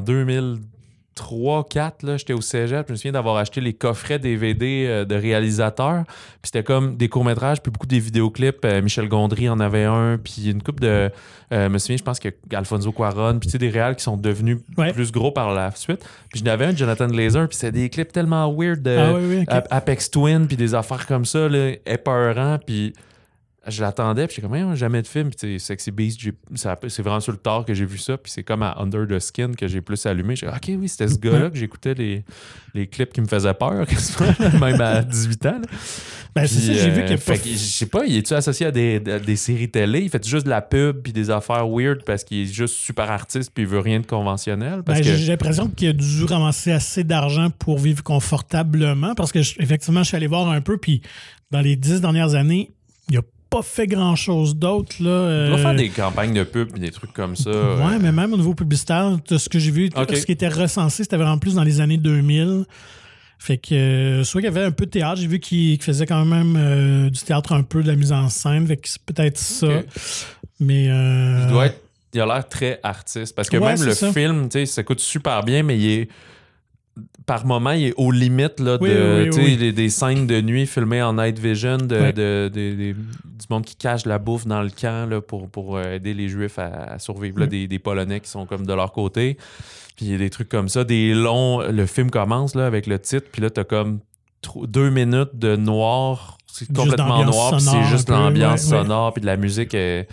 2003-4, là, j'étais au cégep, je me souviens d'avoir acheté les coffrets DVD de réalisateurs, puis c'était comme des courts-métrages, puis beaucoup des vidéoclips. Michel Gondry en avait un, puis une couple de... je me souviens, je pense que Alfonso Cuarón, puis tu sais, des réals qui sont devenus plus gros par la suite. Puis je n'avais un de Jonathan Glazer, puis c'était des clips tellement weird de Apex Twin, puis des affaires comme ça, là, épeurants, puis... Je l'attendais, puis j'étais comme, jamais de film. Puis Sexy Beast, c'est vraiment sur le tard que j'ai vu ça. Puis c'est comme à Under the Skin que j'ai plus allumé. J'ai dit, OK, oui, c'était ce gars-là que j'écoutais les clips qui me faisaient peur, même à 18 ans. Là. Ben, c'est ça, j'ai vu qu'il je sais pas, il est-tu associé à des séries télé? Il fait juste de la pub puis des affaires weird parce qu'il est juste super artiste puis il veut rien de conventionnel? J'ai l'impression qu'il a dû ramasser assez d'argent pour vivre confortablement parce que, effectivement, je suis allé voir un peu, puis dans les 10 dernières années, il n'y a pas fait grand-chose d'autre. Il doit faire des campagnes de pub et des trucs comme ça. Ouais, mais même au niveau publicitaire, ce que j'ai vu, ce qui était recensé, c'était vraiment plus dans les années 2000. Fait que, soit qu'il y avait un peu de théâtre, j'ai vu qu'il faisait quand même du théâtre, un peu de la mise en scène, fait que c'est peut-être ça. Mais... il a l'air très artiste, parce que même le film, tu sais, ça coûte super bien, mais il est... Par moment, il est aux limites là, des scènes de nuit filmées en night vision du monde qui cache la bouffe dans le camp là, pour aider les Juifs à survivre. Là, des Polonais qui sont comme de leur côté. Puis il y a des trucs comme ça. Le film commence là, avec le titre, puis là, t'as comme 2 minutes de noir. C'est complètement noir, puis c'est juste l'ambiance sonore, puis de la musique qui est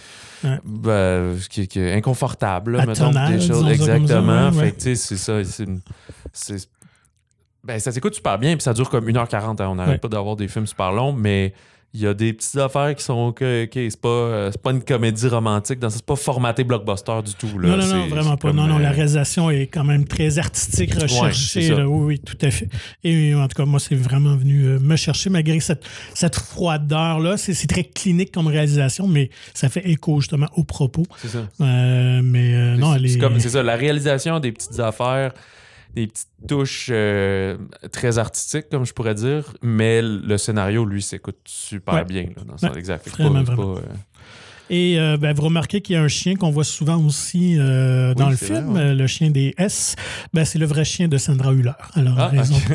inconfortable. Là, mettons, des choses. Exactement. Fait que, tu sais, c'est ça. Ça s'écoute super bien, puis ça dure comme 1h40. On n'arrête pas d'avoir des films super longs, mais il y a des petites affaires qui sont c'est pas une comédie romantique, c'est pas formaté blockbuster du tout. Là. Non, vraiment pas. Non, la réalisation est quand même très artistique, recherchée. Là. Oui, tout à fait. Et en tout cas, moi, c'est vraiment venu me chercher, malgré cette froideur-là. C'est très clinique comme réalisation, mais ça fait écho justement aux propos. C'est ça. C'est ça, la réalisation des petites affaires, des petites touches très artistiques, comme je pourrais dire, mais le scénario, lui, s'écoute super bien. Là, dans ça, exact. Vraiment. Et vous remarquez qu'il y a un chien qu'on voit souvent aussi dans le film, vrai, le chien des S. C'est le vrai chien de Sandra Hüller. Alors,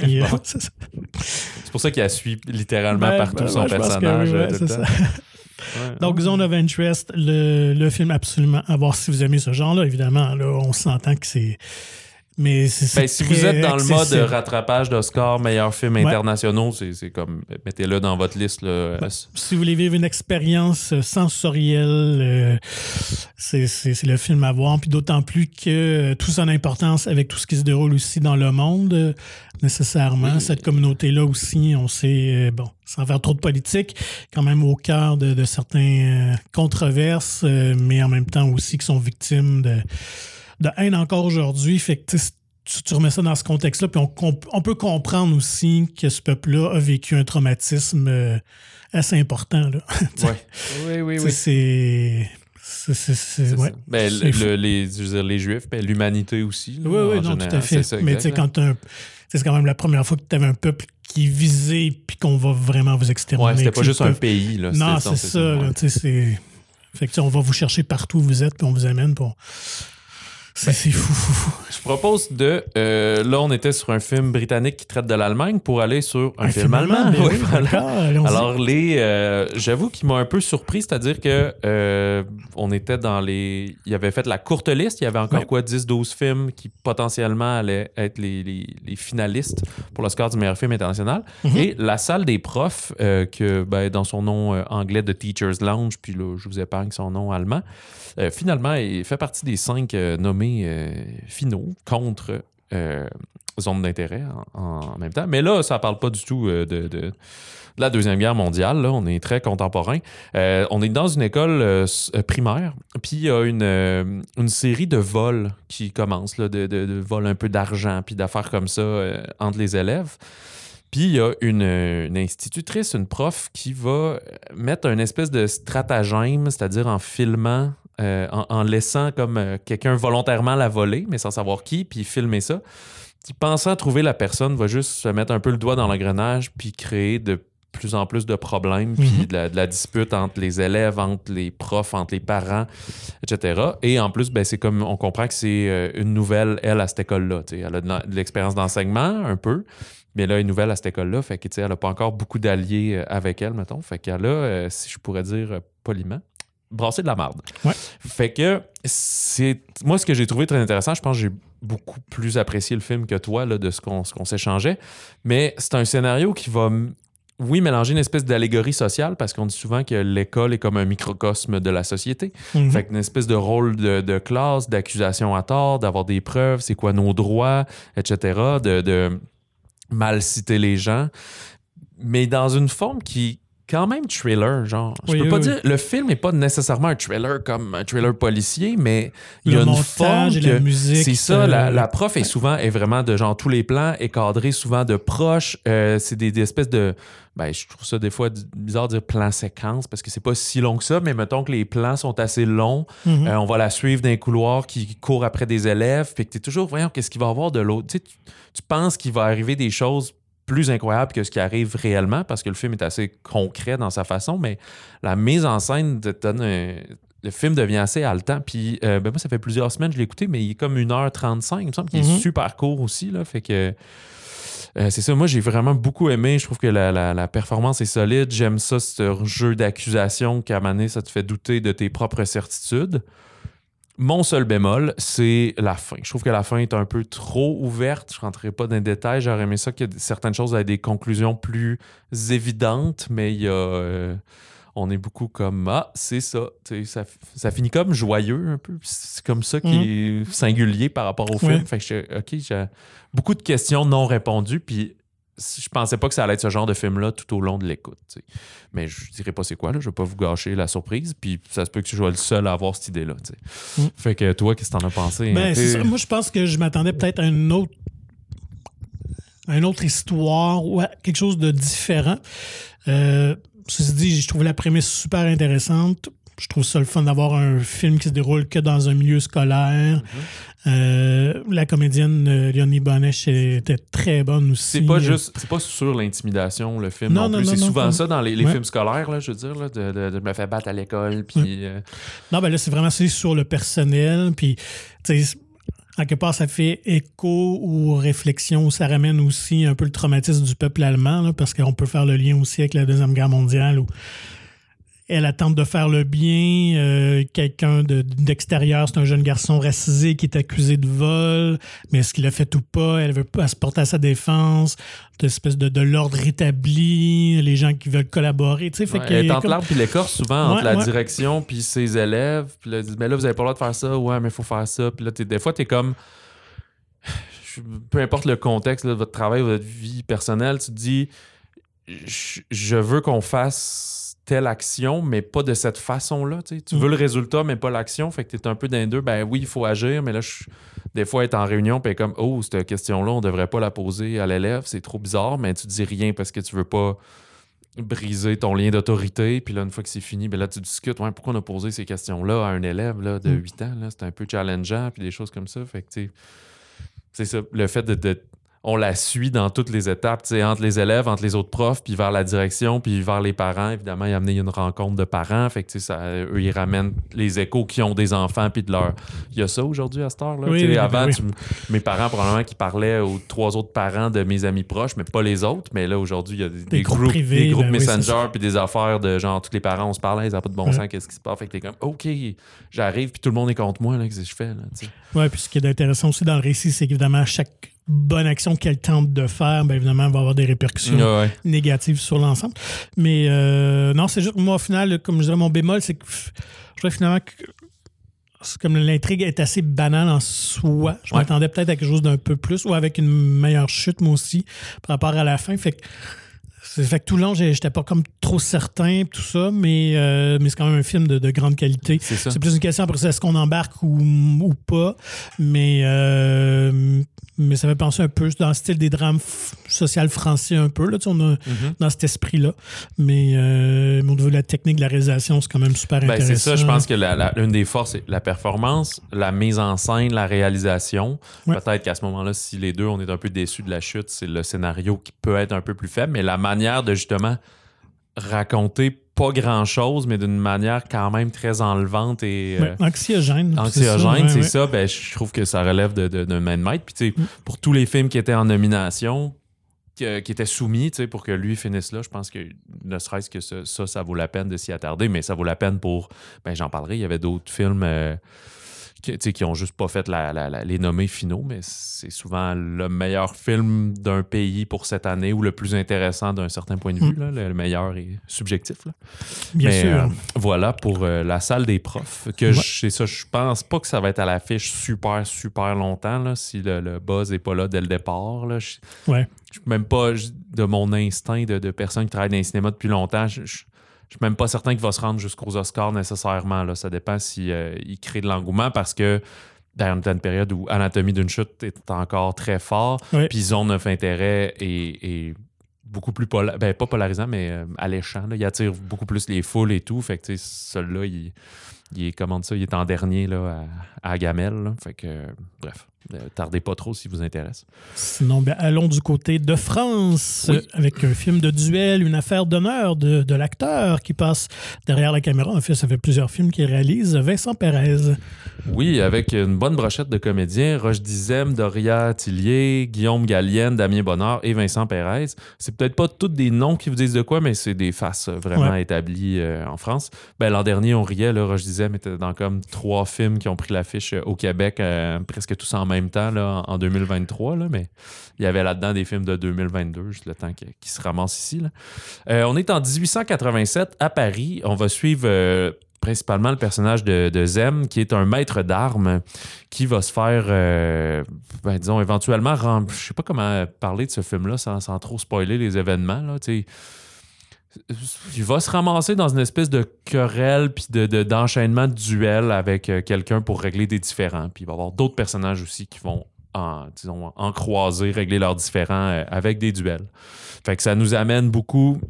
c'est pour ça qu'il suit littéralement partout son personnage. C'est ça. Donc, Zone of Interest, le film absolument à voir si vous aimez ce genre-là. Évidemment, là, on s'entend que c'est... Mais si vous êtes dans le mode rattrapage d'Oscar, meilleurs films internationaux, c'est comme, mettez-le dans votre liste. Là. Si vous voulez vivre une expérience sensorielle, c'est le film à voir. Puis d'autant plus que tout son importance avec tout ce qui se déroule aussi dans le monde, nécessairement. Oui. Cette communauté-là aussi, on sait, sans faire trop de politique, quand même au cœur de certaines controverses, mais en même temps aussi qui sont victimes de haine encore aujourd'hui. Fait que tu remets ça dans ce contexte-là, puis on peut comprendre aussi que ce peuple-là a vécu un traumatisme assez important. Là. Oui. C'est les Juifs, l'humanité aussi. Là, oui, non, tout à fait. Mais tu sais, quand c'est quand même la première fois que tu avais un peuple qui est visé puis qu'on va vraiment vous exterminer. Ouais, c'était pas juste un pays. Là, non, c'est ça. Là, c'est... Fait que, on va vous chercher partout où vous êtes puis on vous amène pour... C'est fou. Je propose de... là, on était sur un film britannique qui traite de l'Allemagne pour aller sur un film allemand. Ben oui, voilà. Alors, j'avoue qu'il m'a un peu surpris, c'est-à-dire que on était dans les... Il avait fait la courte liste. Il y avait encore 10-12 films qui potentiellement allaient être les finalistes pour l'Oscar du meilleur film international. Mm-hmm. Et La salle des profs, que dans son nom anglais de Teacher's Lounge, puis là, je vous épargne son nom allemand, finalement, il fait partie des 5 nommés finaux contre zone d'intérêt en même temps. Mais là, ça ne parle pas du tout de la Deuxième Guerre mondiale. Là. On est très contemporain. On est dans une école primaire, puis il y a une série de vols qui commence, là, de vols un peu d'argent, puis d'affaires comme ça entre les élèves. Puis il y a une institutrice, une prof, qui va mettre une espèce de stratagème, c'est-à-dire en filmant, en laissant comme quelqu'un volontairement la voler, mais sans savoir qui, puis filmer ça. Qui, pensant trouver la personne, va juste se mettre un peu le doigt dans l'engrenage, puis créer de plus en plus de problèmes, puis de la dispute entre les élèves, entre les profs, entre les parents, etc. Et en plus, c'est comme on comprend que c'est une nouvelle, elle, à cette école-là. T'sais. Elle a de l'expérience d'enseignement, un peu, mais là, une nouvelle à cette école-là, fait que, elle n'a pas encore beaucoup d'alliés avec elle, mettons. Fait qu'elle a, si je pourrais dire poliment, brassé de la marde. Ouais. Fait que moi, ce que j'ai trouvé très intéressant, je pense que j'ai beaucoup plus apprécié le film que toi, là, de ce qu'on s'échangeait, mais c'est un scénario qui va... Oui, mélanger une espèce d'allégorie sociale, parce qu'on dit souvent que l'école est comme un microcosme de la société. Mm-hmm. Fait qu'une espèce de rôle de classe, d'accusation à tort, d'avoir des preuves, c'est quoi nos droits, etc., de mal citer les gens, mais dans une forme qui quand même thriller, genre. Je peux pas dire... Le film n'est pas nécessairement un thriller comme un thriller policier, mais il y a une forme et la musique, c'est ça, la prof est vraiment de genre tous les plans, est cadrée souvent de proches. C'est des espèces de... je trouve ça des fois bizarre de dire plan séquence parce que c'est pas si long que ça, mais mettons que les plans sont assez longs. Mm-hmm. On va la suivre dans un couloir qui court après des élèves, puis que t'es toujours, voyons, qu'est-ce qu'il va y avoir de l'autre? Tu sais, tu penses qu'il va arriver des choses plus incroyable que ce qui arrive réellement parce que le film est assez concret dans sa façon, mais la mise en scène le film devient assez haletant. Puis moi, ça fait plusieurs semaines que je l'ai écouté, mais il est comme 1h35. Il me semble qu'il est super court aussi. Là, fait que c'est ça. Moi, j'ai vraiment beaucoup aimé. Je trouve que la performance est solide. J'aime ça, ce jeu d'accusation qu'à un moment donné, ça te fait douter de tes propres certitudes. Mon seul bémol, c'est la fin. Je trouve que la fin est un peu trop ouverte. Je ne rentrerai pas dans les détails. J'aurais aimé ça que certaines choses aient des conclusions plus évidentes, mais il y a... on est beaucoup comme c'est ça. Ça finit comme joyeux un peu. C'est comme ça qui est singulier par rapport au film. Fait que j'ai beaucoup de questions non répondues. Puis je pensais pas que ça allait être ce genre de film-là tout au long de l'écoute. T'sais. Mais je dirais pas c'est quoi, là. Je vais pas vous gâcher la surprise. Puis ça se peut que je sois le seul à avoir cette idée-là. Fait que toi, qu'est-ce que t'en as pensé? C'est ça. Moi, je pense que je m'attendais peut-être à une autre histoire ou à quelque chose de différent. Ceci dit, je trouve la prémisse super intéressante. Je trouve ça le fun d'avoir un film qui se déroule que dans un milieu scolaire. La comédienne Léonie Bonnech était très bonne aussi. C'est pas sur l'intimidation, le film non plus. C'est souvent ça dans les films scolaires, là, je veux dire, là, de me faire battre à l'école. Puis, Non, là, c'est vraiment sur le personnel. Puis, tu sais, à quelque part, ça fait écho ou réflexion. Ça ramène aussi un peu le traumatisme du peuple allemand, là, parce qu'on peut faire le lien aussi avec la Deuxième Guerre mondiale où elle tente de faire le bien. Quelqu'un d'extérieur, c'est un jeune garçon racisé qui est accusé de vol. Mais est-ce qu'il l'a fait ou pas? Elle veut pas se porter à sa défense. Une espèce de l'ordre rétabli. Les gens qui veulent collaborer. Fait elle est entre l'arbre puis l'écorce souvent, entre la direction puis ses élèves. Puis là, mais là, vous avez pas le droit de faire ça. Ouais, mais il faut faire ça. Puis là, des fois, t'es comme... Peu importe le contexte de votre travail, votre vie personnelle, tu te dis, je veux qu'on fasse telle action, mais pas de cette façon-là. Tu veux le résultat, mais pas l'action. Fait que t'es un peu dans les deux. Oui, il faut agir, mais là, des fois, être en réunion, puis comme, cette question-là, on devrait pas la poser à l'élève. C'est trop bizarre, mais tu dis rien parce que tu veux pas briser ton lien d'autorité. Puis là, une fois que c'est fini, là, tu discutes. Pourquoi on a posé ces questions-là à un élève là, de 8 ans? Là, c'est un peu challengeant, puis des choses comme ça. Fait que, c'est ça. Le fait on la suit dans toutes les étapes, tu sais, entre les élèves, entre les autres profs, puis vers la direction, puis vers les parents. Évidemment, il a amené une rencontre de parents. Fait que, tu sais, eux, ils ramènent les échos qui ont des enfants, puis de leur... Il y a ça aujourd'hui à cette heure-là. Oui, avant, oui. mes parents, probablement, qui parlaient aux 3 autres parents de mes amis proches, mais pas les autres. Mais là, aujourd'hui, il y a des groupes privés, des groupes Messenger, puis des affaires de genre, tous les parents, on se parle, ils n'ont pas de bon sens, qu'est-ce qui se passe? Fait que t'es comme, OK, j'arrive, puis tout le monde est contre moi, là, qu'est-ce que je fais? Oui, puis ce qui est intéressant aussi dans le récit, c'est qu'évidemment, chaque bonne action qu'elle tente de faire, bien évidemment, elle va avoir des répercussions négatives sur l'ensemble. Mais non, c'est juste, moi, au final, comme je dirais, mon bémol, c'est que je dirais finalement que comme l'intrigue est assez banale en soi, je m'attendais peut-être à quelque chose d'un peu plus ou avec une meilleure chute, moi aussi, par rapport à la fin. Fait que tout le long, j'étais pas comme trop certain, tout ça, mais c'est quand même un film de grande qualité. C'est plus une question après, est-ce qu'on embarque ou pas, mais ça fait penser un peu dans le style des drames social français un peu, là, on a dans cet esprit-là. Mais au niveau de la technique de la réalisation, c'est quand même super intéressant. C'est ça, je pense que l'une des forces, c'est la performance, la mise en scène, la réalisation. Peut-être qu'à ce moment-là, si les deux, on est un peu déçus de la chute, c'est le scénario qui peut être un peu plus faible, mais la manière de justement raconter pas grand-chose, mais d'une manière quand même très enlevante et... anxiogène. C'est ça. Ben, je trouve que ça relève d'un man maître. Puis, tu sais, pour tous les films qui étaient en nomination, qui étaient soumis, tu sais, pour que lui finisse là, je pense que ne serait-ce que ça vaut la peine de s'y attarder, mais ça vaut la peine pour... Ben, j'en parlerai, il y avait d'autres films... qui ont juste pas fait les nommés finaux, mais c'est souvent le meilleur film d'un pays pour cette année ou le plus intéressant d'un certain point de vue. Là, le meilleur est subjectif. Là. Bien sûr. Voilà pour la salle des profs. Je pense pas que ça va être à l'affiche super, super longtemps là, si le buzz n'est pas là dès le départ. Là. Je suis même pas de mon instinct de personne qui travaille dans les cinémas depuis longtemps. Je suis même pas certain qu'il va se rendre jusqu'aux Oscars nécessairement. Là. Ça dépend s'il crée de l'engouement parce que dans une période où Anatomie d'une chute est encore très fort, puis Zone of intérêt est beaucoup plus pas polarisant, mais alléchant. Là. Il attire beaucoup plus les foules et tout. Fait que celui-là, il est en dernier là, à Gamelle. Là. Fait que, bref. Tardez pas trop si vous intéresse. Sinon, allons du côté de France avec un film de duel, une affaire d'honneur de l'acteur qui passe derrière la caméra. En fait, ça fait plusieurs films qu'il réalise. Vincent Perez. Oui, avec une bonne brochette de comédiens. Roche Dizem, Doria Tillier, Guillaume Gallienne, Damien Bonnard et Vincent Perez. C'est peut-être pas tous des noms qui vous disent de quoi, mais c'est des faces vraiment établies en France. L'an dernier, on riait. Là, Roche Dizem était dans comme 3 films qui ont pris l'affiche au Québec, presque tous en même temps là, en 2023, là, mais il y avait là-dedans des films de 2022, juste le temps qu'ils se ramassent ici. Là. On est en 1887 à Paris. On va suivre principalement le personnage de Zem, qui est un maître d'armes qui va se faire, disons, éventuellement, je sais pas comment parler de ce film-là sans trop spoiler les événements. Là, il va se ramasser dans une espèce de querelle puis d'enchaînement de duel avec quelqu'un pour régler des différends. Puis il va y avoir d'autres personnages aussi qui vont en croiser, régler leurs différends avec des duels. Fait que ça nous amène beaucoup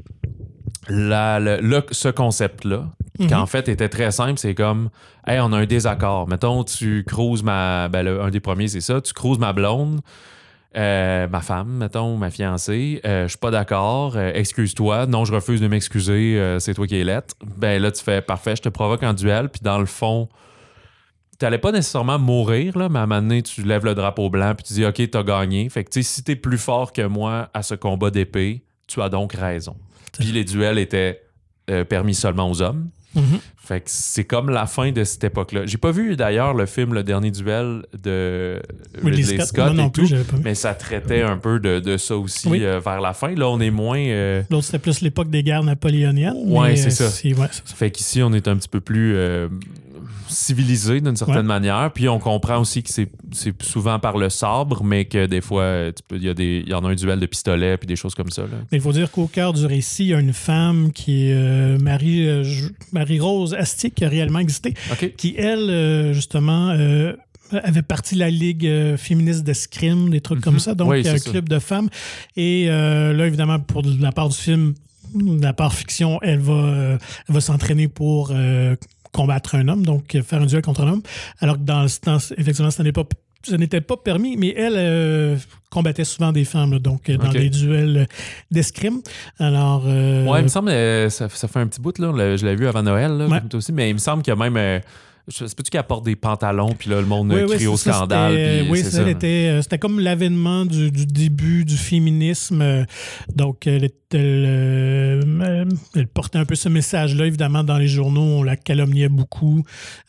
ce concept-là, qui en fait était très simple. C'est comme, hey, on a un désaccord. Mettons, tu cruises un des premiers, c'est ça. Tu cruises ma blonde. Ma femme, mettons, ma fiancée, je suis pas d'accord, excuse-toi, non, je refuse de m'excuser, c'est toi qui es lettre. Là, tu fais parfait, je te provoque en duel, puis dans le fond, t'allais pas nécessairement mourir, là, mais à un moment donné, tu lèves le drapeau blanc, puis tu dis, OK, t'as gagné. Fait que, tu sais, si t'es plus fort que moi à ce combat d'épée, tu as donc raison. Puis les duels étaient permis seulement aux hommes. Fait que c'est comme la fin de cette époque-là. J'ai pas vu d'ailleurs le film Le Dernier Duel de Ridley Scott et tout, mais ça traitait un peu de ça aussi vers la fin. Là, on est moins... L'autre, c'était plus l'époque des guerres napoléoniennes. Ouais, c'est ça. Fait qu'ici, on est un petit peu plus civilisé d'une certaine manière. Puis on comprend aussi que c'est souvent par le sabre, mais que des fois, il y en a un duel de pistolet puis des choses comme ça. Là. Mais il faut dire qu'au cœur du récit, il y a une femme qui est Marie-Rose Astier, qui a réellement existé, qui, elle, justement... avait partie de la Ligue féministe d'escrime, des trucs comme ça. Donc, il y a un club de femmes. Et là, évidemment, pour la part du film, la part fiction, elle va s'entraîner pour combattre un homme, donc faire un duel contre un homme. Alors que effectivement, ce n'est pas ce n'était pas permis, mais elle combattait souvent des femmes, là, donc dans des duels d'escrime. Alors, ouais, il me semble ça fait un petit bout, là, je l'ai vu avant Noël, là, comme toi aussi, mais il me semble qu'il y a même... c'est pas-tu qu'elle porte des pantalons, puis là, le monde crie au scandale. Oui, c'était comme l'avènement du début du féminisme. Donc, elle portait un peu ce message-là. Évidemment, dans les journaux, on la calomniait beaucoup.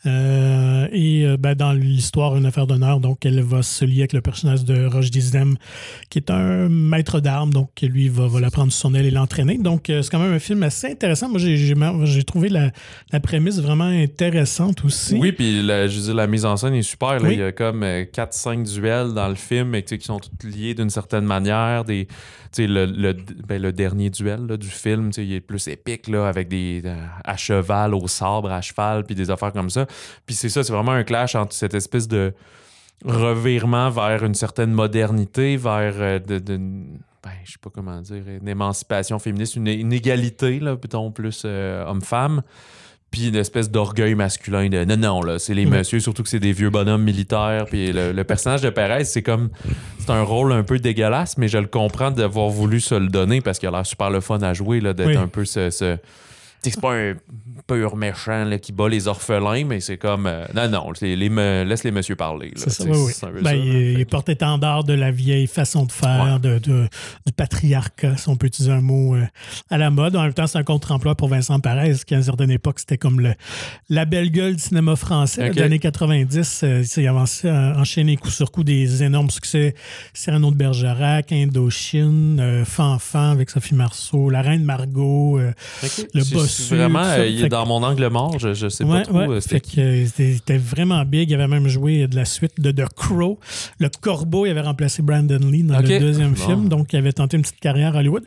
Dans l'histoire, une affaire d'honneur, donc elle va se lier avec le personnage de Roche Dizem, qui est un maître d'armes. Donc, lui va la prendre sous son aile et l'entraîner. Donc, c'est quand même un film assez intéressant. Moi, j'ai trouvé la prémisse vraiment intéressante aussi. Oui, puis je veux dire, la mise en scène est super. Là. Oui. Il y a comme 4-5 duels dans le film qui sont tous liés d'une certaine manière. Le dernier duel là, du film, il est plus épique là, avec des à cheval, au sabre, à cheval, puis des affaires comme ça. Puis c'est vraiment un clash entre cette espèce de revirement vers une certaine modernité, vers je sais pas comment dire, une émancipation féministe, une égalité, là, plutôt plus homme-femme. Puis une espèce d'orgueil masculin de non, là, c'est les messieurs, surtout que c'est des vieux bonhommes militaires. Puis le personnage de Perez, c'est un rôle un peu dégueulasse, mais je le comprends d'avoir voulu se le donner parce qu'il a l'air super le fun à jouer, là, d'être un peu c'est pas un pur méchant là, qui bat les orphelins, mais c'est comme... laisse les messieurs parler. Là, c'est ça, oui. Il porte-étendard de la vieille façon de faire, du patriarcat, si on peut utiliser un mot à la mode. En même temps, c'est un contre-emploi pour Vincent Perez, qui à une certaine époque, c'était comme la belle gueule du cinéma français des années 90. Il a enchaîné coup sur coup des énormes succès. Cyrano de Bergerac, Indochine, Fanfan avec Sophie Marceau, La Reine Margot, le boss. Vraiment, il est dans mon angle mort, je sais pas trop. C'était vraiment big. Il avait même joué de la suite de The Crow. Le Corbeau, il avait remplacé Brandon Lee dans le deuxième film. Donc, il avait tenté une petite carrière à Hollywood.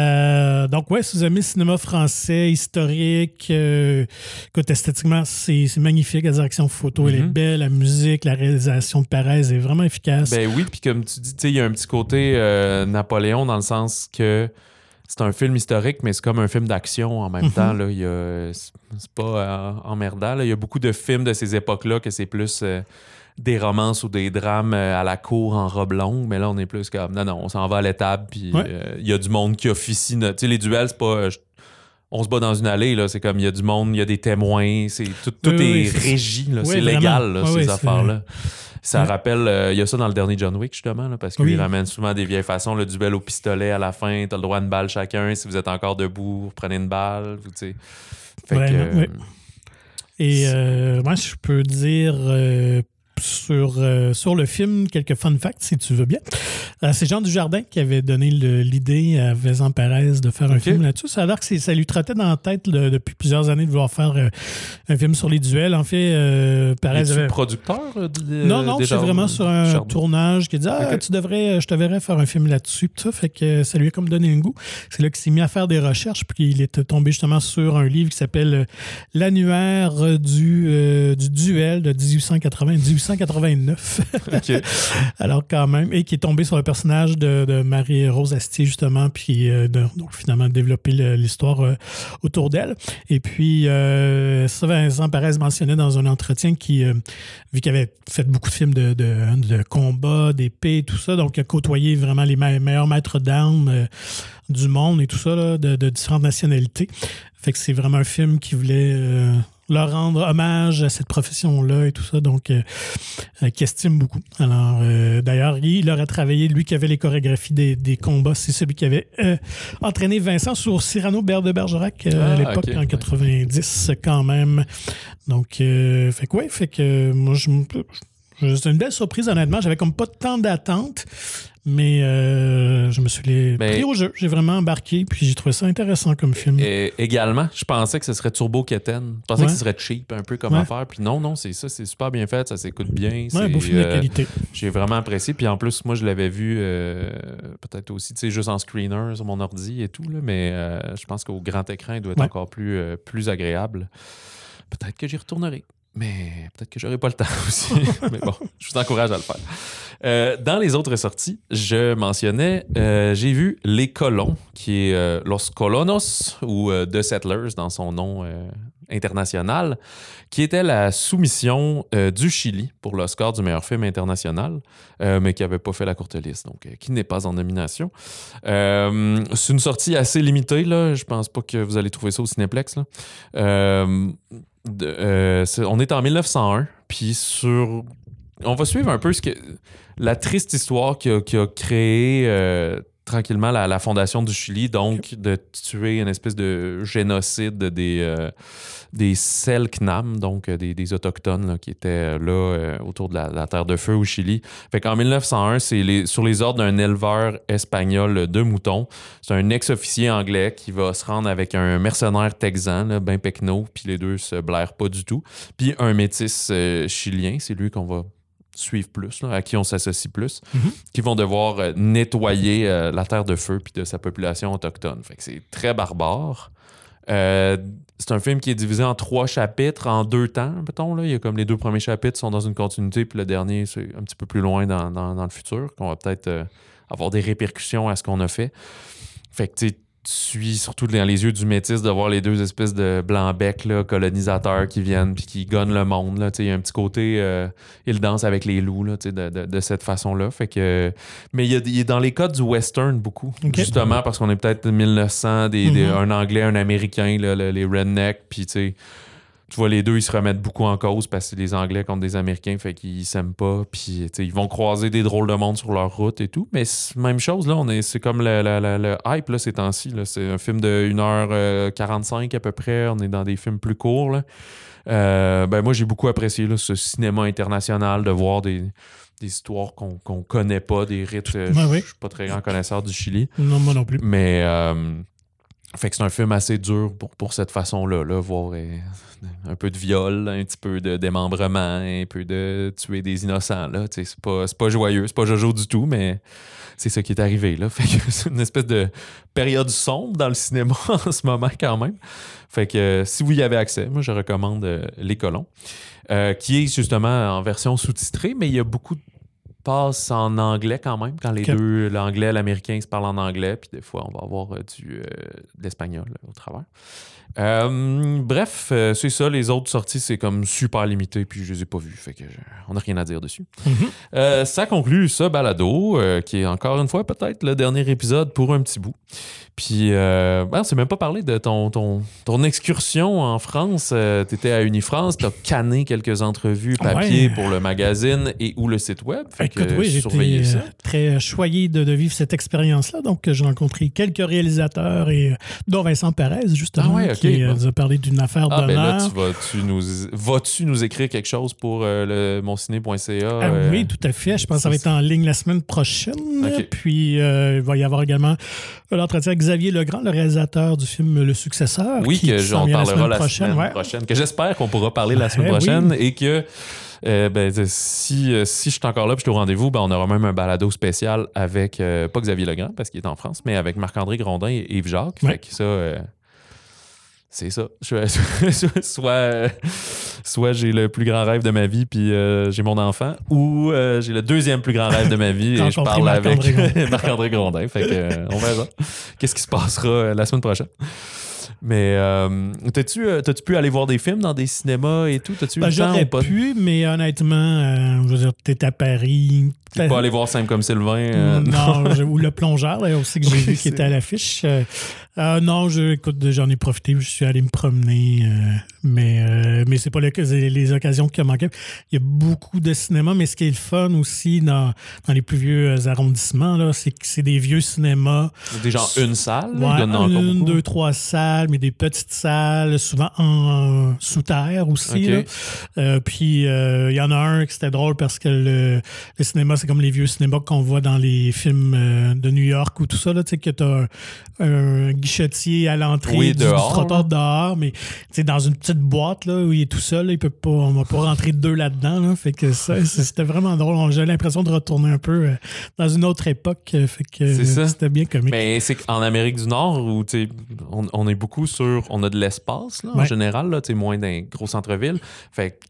Si vous aimez le cinéma français, historique, écoute, esthétiquement, c'est magnifique. La direction photo, elle est belle. La musique, la réalisation de Perez est vraiment efficace. Ben oui, puis comme tu dis, il y a un petit côté Napoléon dans le sens que c'est un film historique, mais c'est comme un film d'action en même temps. Là. C'est pas emmerdant. Là. Il y a beaucoup de films de ces époques-là que c'est plus des romances ou des drames à la cour en robe longue. Mais là, on est plus comme... Non, on s'en va à l'étable. Puis il y a du monde qui officie. Tu sais, les duels, c'est pas... on se bat dans une allée. Là. C'est comme il y a du monde, il y a des témoins. Tout est régi. Là. C'est légal, là, ces affaires-là. Ça rappelle, il y a ça dans le dernier John Wick, justement, là, parce qu'il ramène souvent des vieilles façons. Le duel au pistolet à la fin, t'as le droit à une balle chacun. Si vous êtes encore debout, vous prenez une balle. Et moi, je peux dire sur le film quelques fun facts, si tu veux bien. C'est Jean Dujardin qui avait donné l'idée à Vincent Perez de faire un film là-dessus. Ça a l'air que ça lui trottait dans la tête depuis plusieurs années de vouloir faire un film sur les duels. En fait, Perez avait... producteur? Non, c'est vraiment sur un tournage qui dit je te verrais faire un film là-dessus. Ça fait que ça lui a comme donné un goût. C'est là qu'il s'est mis à faire des recherches puis il est tombé justement sur un livre qui s'appelle L'annuaire du duel de 1889. Alors quand même, et qui est tombé sur le personnage de Marie-Rose Astier justement, puis donc finalement développer l'histoire autour d'elle. Et puis ça, Vincent Perez mentionnait dans un entretien vu qu'il avait fait beaucoup de films de combat, d'épée, tout ça, donc il a côtoyé vraiment les meilleurs maîtres d'armes du monde et tout ça, là, de différentes nationalités. Fait que c'est vraiment un film qui voulait leur rendre hommage à cette profession-là et tout ça, donc qui estime beaucoup. Alors, d'ailleurs, il aurait travaillé, lui qui avait les chorégraphies des combats, c'est celui qui avait entraîné Vincent sur Cyrano de Bergerac à l'époque, en 90 quand même. Donc, fait que moi, c'est une belle surprise, honnêtement. J'avais comme pas tant d'attentes, mais je me suis pris au jeu. J'ai vraiment embarqué, puis j'ai trouvé ça intéressant comme film. Et également, je pensais que ce serait turbo quétaine. Je pensais que ce serait cheap, un peu comme affaire. Puis non, c'est ça, c'est super bien fait, ça s'écoute bien. C'est beau film de qualité. J'ai vraiment apprécié. Puis en plus, moi, je l'avais vu peut-être aussi, tu sais, juste en screener sur mon ordi et tout, là, mais je pense qu'au grand écran, il doit être encore plus agréable. Peut-être que j'y retournerai. Mais peut-être que j'aurai pas le temps aussi. Mais bon, je vous encourage à le faire. Dans les autres sorties, je mentionnais, j'ai vu Les Colons, qui est Los Colonos, ou The Settlers dans son nom international, qui était la soumission du Chili pour l'Oscar du meilleur film international, mais qui n'avait pas fait la courte liste, donc qui n'est pas en nomination. C'est une sortie assez limitée, là. Je pense pas que vous allez trouver ça au Cinéplex, là. On est en 1901, puis on va suivre un peu la triste histoire qui a créé tranquillement la fondation du Chili, donc de tuer une espèce de génocide des Selknam, donc des Autochtones là, qui étaient là autour de la Terre de Feu au Chili. Fait qu'en 1901, c'est sur les ordres d'un éleveur espagnol de moutons. C'est un ex-officier anglais qui va se rendre avec un mercenaire texan, là, ben pecno, puis les deux se blairent pas du tout. Puis un métis chilien, c'est lui qu'on va suivre plus, là, à qui on s'associe plus, qui vont devoir nettoyer la Terre de Feu puis de sa population autochtone. Fait que c'est très barbare. C'est un film qui est divisé en 3 chapitres, en 2 temps, mettons. Là. Il y a comme les 2 premiers chapitres sont dans une continuité, puis le dernier, c'est un petit peu plus loin dans le futur, qu'on va peut-être avoir des répercussions à ce qu'on a fait. Fait que tu suis surtout dans les yeux du métis de voir les 2 espèces de blancs-becs là, colonisateurs qui viennent puis qui gonnent le monde. Là. Il y a un petit côté, ils dansent avec les loups là, de cette façon-là. Fait que, mais il est dans les codes du western beaucoup, justement parce qu'on est peut-être 1900, un Anglais, un Américain, là, les rednecks, puis tu vois, les 2, ils se remettent beaucoup en cause parce que c'est des Anglais contre des Américains, fait qu'ils s'aiment pas, puis ils vont croiser des drôles de monde sur leur route et tout. Mais même chose, là, c'est comme le hype, là, ces temps-ci. Là. C'est un film de 1h45 à peu près. On est dans des films plus courts, là. Moi, j'ai beaucoup apprécié là, ce cinéma international, de voir des histoires qu'on connaît pas, des rites. Je suis pas très grand connaisseur du Chili. Non, moi non plus. Mais... fait que c'est un film assez dur pour cette façon-là, là, voir un peu de viol, un petit peu de démembrement, un peu de tuer des innocents. Là. C'est pas joyeux, c'est pas jojo du tout, mais c'est ça qui est arrivé. Là. Fait que c'est une espèce de période sombre dans le cinéma en ce moment quand même. Fait que si vous y avez accès, moi je recommande Les Colons, qui est justement en version sous-titrée, mais il y a beaucoup de passe en anglais quand même, quand les deux, l'anglais et l'américain, se parlent en anglais, puis des fois, on va avoir de l'espagnol au travers. Bref, c'est ça. Les autres sorties, c'est comme super limité, puis je les ai pas vues, fait que on n'a rien à dire dessus. Ça conclut ce balado, qui est encore une fois peut-être le dernier épisode pour un petit bout. Puis, on s'est même pas parlé de ton excursion en France. Tu étais à Unifrance, tu as canné quelques entrevues papier pour le magazine et ou le site web. Fait écoute, oui, j'étais très choyé de vivre cette expérience-là. Donc, j'ai rencontré quelques réalisateurs, dont Vincent Perez, justement, qui nous a parlé d'une affaire d'honneur. Ben là, vas-tu nous écrire quelque chose pour le monciné.ca? Oui, tout à fait. Je pense que ça va être en ligne la semaine prochaine. Puis, il va y avoir également l'entretien avec Xavier Legrand, le réalisateur du film Le Successeur. Oui, on parlera la semaine prochaine. Que j'espère qu'on pourra parler la semaine prochaine et que si je suis encore là puis je suis au rendez-vous, on aura même un balado spécial avec, pas Xavier Legrand parce qu'il est en France, mais avec Marc-André Grondin et Yves Jacques. Fait que ça... c'est ça. Soit j'ai le plus grand rêve de ma vie puis j'ai mon enfant, ou j'ai le deuxième plus grand rêve de ma vie et je parle avec Marc-André Grondin. Fait que on verra qu'est-ce qui se passera la semaine prochaine. Mais t'as-tu pu aller voir des films dans des cinémas et tout? T'as-tu eu le temps j'aurais ou pas? pu, mais honnêtement, je veux dire, t'es à Paris. T'es pas allé voir Simple comme Sylvain? Non, ou Le Plongeur, là, aussi que j'ai vu qui était à l'affiche. Non, écoute, j'en ai profité, je suis allé me promener, mais c'est pas les occasions qui ont manqué. Il y a beaucoup de cinéma, mais ce qui est le fun aussi dans les plus vieux arrondissements, là, c'est que c'est des vieux cinémas. Des gens une salle? Ouais, une, 2, 3 salles, mais des petites salles, souvent en sous terre aussi. Okay. Puis il y en a un qui c'était drôle parce que le cinéma, c'est comme les vieux cinémas qu'on voit dans les films de New York ou tout ça, tu sais, que t'as un guichetier à l'entrée du trottoir dehors, mais dans une petite boîte là, où il est tout seul, là, on va pas rentrer 2 là-dedans. Là, fait que c'était vraiment drôle. J'ai l'impression de retourner un peu dans une autre époque. Fait que c'était bien comique. Mais c'est qu'en Amérique du Nord, où on est beaucoup on a de l'espace là, en général, là, moins d'un gros centre-ville. Fait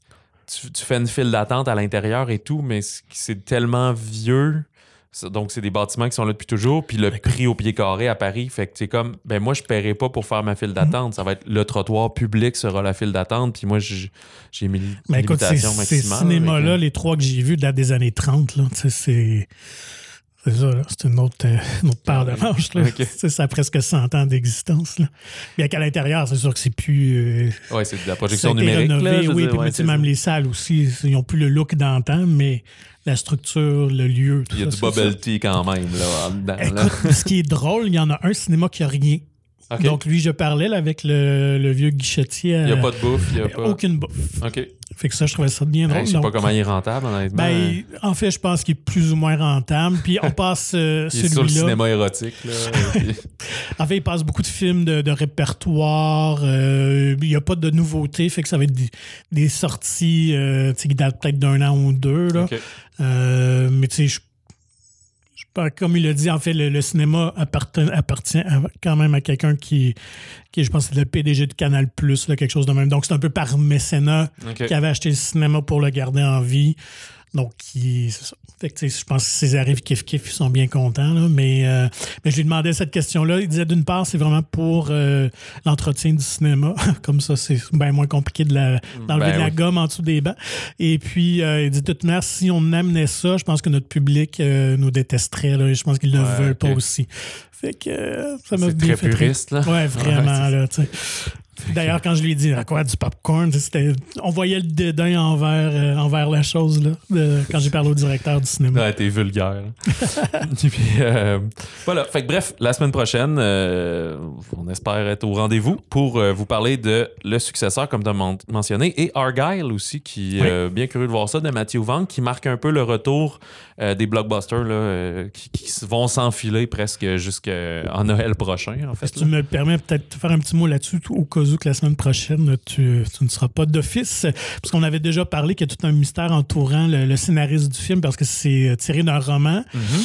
tu fais une file d'attente à l'intérieur et tout, mais c'est tellement vieux. Donc, c'est des bâtiments qui sont là depuis toujours. Puis le prix au pied carré à Paris, fait que c'est comme, ben moi, je paierai pas pour faire ma file d'attente. Ça va être le trottoir public sera la file d'attente. Puis moi, j'ai mis une limitation maximale. Ces cinémas-là, les 3 que j'ai vus datent des années 30. Là, c'est ça, là. C'est une autre paire de manches. Okay. Ça a presque 100 ans d'existence. Là. Bien qu'à l'intérieur, c'est sûr que c'est plus... oui, c'est de la projection numérique. Rénové, là, oui, puis même les salles aussi, ils n'ont plus le look d'antan, mais la structure, le lieu, tout ça. Il y a du bubble tea quand même. Là, dedans, écoute, ce qui est drôle, il y en a un cinéma qui n'a rien. Okay. Donc, lui, je parlais là, avec le vieux guichetier. Il n'y a pas de bouffe. Il n'y a pas... Aucune bouffe. OK. Fait que ça, je trouvais ça bien drôle. Je sais pas comment il est rentable, honnêtement. Ben, en fait, je pense qu'il est plus ou moins rentable. Puis on passe celui-là. Il est sur le cinéma érotique. Là, en fait, il passe beaucoup de films de répertoire. Il n'y a pas de nouveautés. Fait que ça va être des sorties qui datent peut-être d'1 an ou 2. Là. Okay. Mais tu sais, comme il a dit, en fait, le cinéma appartient quand même à quelqu'un qui je pense, c'est le PDG de Canal+, là, quelque chose de même. Donc, c'est un peu par mécénat qui avait acheté le cinéma pour le garder en vie. Donc, c'est ça. Fait que, je pense que ses arrives kiff-kiff, ils sont bien contents. Là, mais je lui demandais cette question-là. Il disait, d'une part, c'est vraiment pour l'entretien du cinéma. Comme ça, c'est bien moins compliqué d'enlever de la gomme en dessous des bancs. Et puis, il dit, de toute manière, si on amenait ça, je pense que notre public nous détesterait. Là, et je pense qu'ils ne le veulent pas aussi. Fait que ça m'a bien fait. C'est très puriste, là. Ouais, vraiment, là, tu sais. D'ailleurs, quand je lui ai dit, quoi, du popcorn, on voyait le dédain envers la chose, là, quand j'ai parlé au directeur du cinéma. Ouais, t'es vulgaire. Puis, voilà. Fait que bref, la semaine prochaine, on espère être au rendez-vous pour vous parler de Le Successeur, comme tu as mentionné, et Argyle aussi, qui est bien curieux de voir ça, de Matthew Vaughn, qui marque un peu le retour des blockbusters là, qui vont s'enfiler presque jusqu'en Noël prochain, en fait. Si tu me permets peut-être de faire un petit mot là-dessus, au cas où que la semaine prochaine, tu ne seras pas d'office, parce qu'on avait déjà parlé qu'il y a tout un mystère entourant le scénariste du film, parce que c'est tiré d'un roman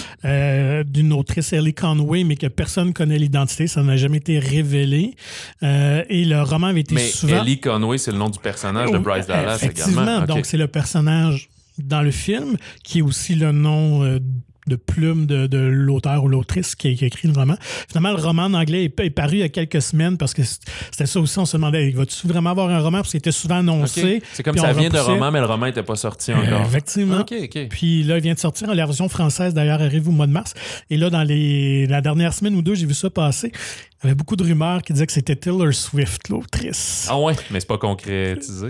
d'une autrice, Ellie Conway, mais que personne ne connaît l'identité, ça n'a jamais été révélé. Et le roman avait été souvent... Ellie Conway, c'est le nom du personnage de Bryce Dallas effectivement, également. Okay. Donc c'est le personnage dans le film, qui est aussi le nom de plume de l'auteur ou l'autrice qui a écrit le roman. Finalement, le roman en anglais est paru il y a quelques semaines parce que c'était ça aussi, on se demandait, va-tu vraiment avoir un roman? Parce qu'il était souvent annoncé. Okay. C'est comme ça vient de roman, mais le roman n'était pas sorti encore. Effectivement. Okay. Puis là, il vient de sortir. La version française, d'ailleurs, arrive au mois de mars. Et là, dans la dernière semaine ou deux, j'ai vu ça passer. Il y avait beaucoup de rumeurs qui disaient que c'était Taylor Swift, l'autrice. Ah ouais, mais c'est pas concrétisé.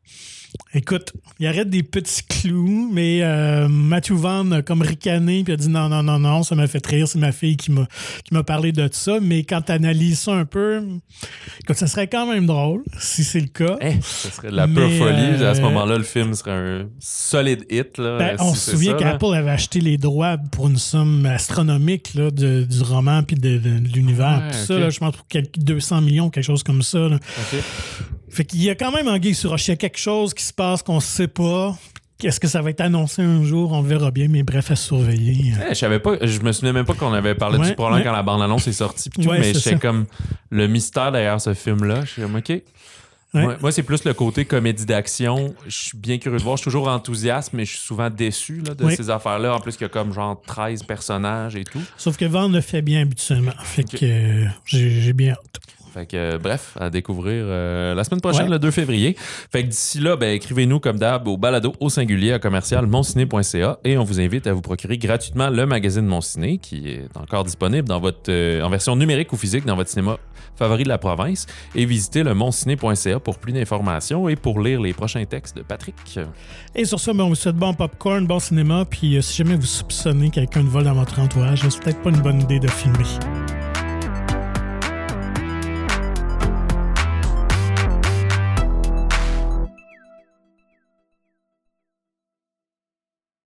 Écoute, il arrête des petits clous, mais Matthew Vaughn a comme ricané puis a dit non, ça m'a fait rire, c'est ma fille qui m'a parlé de ça, mais quand tu analyses ça un peu, écoute, ça serait quand même drôle si c'est le cas. Ça serait de la pure folie. À ce moment-là, le film serait un solide hit. Là, on se souvient qu'Apple avait acheté les droits pour une somme astronomique là, du roman puis de l'univers. Tout ça, là, je pense pour 200 millions, quelque chose comme ça. Là. Fait qu'il y a quand même anguille sur roche. Il y a quelque chose qui se passe qu'on ne sait pas. Est-ce que ça va être annoncé un jour? On verra bien, mais bref, à surveiller. Je me souvenais même pas qu'on avait parlé du problème quand la bande-annonce est sortie. Mais j'étais comme le mystère derrière ce film-là. Je suis comme, OK. Moi, c'est plus le côté comédie d'action. Je suis bien curieux de voir. Je suis toujours enthousiaste, mais je suis souvent déçu là, de ces affaires-là. En plus, il y a comme genre 13 personnages et tout. Sauf que Vaughn le fait bien habituellement. Fait que j'ai bien hâte. Fait que, bref, à découvrir la semaine prochaine, le 2 février. Fait que d'ici là, écrivez-nous comme d'hab au balado au singulier à commercial-monciné.ca et on vous invite à vous procurer gratuitement le magazine Mon Ciné qui est encore disponible dans en version numérique ou physique dans votre cinéma favori de la province et visitez le monciné.ca pour plus d'informations et pour lire les prochains textes de Patrick. Et sur ça, on vous souhaite bon popcorn, bon cinéma, puis si jamais vous soupçonnez quelqu'un de vol dans votre entourage, c'est peut-être pas une bonne idée de filmer.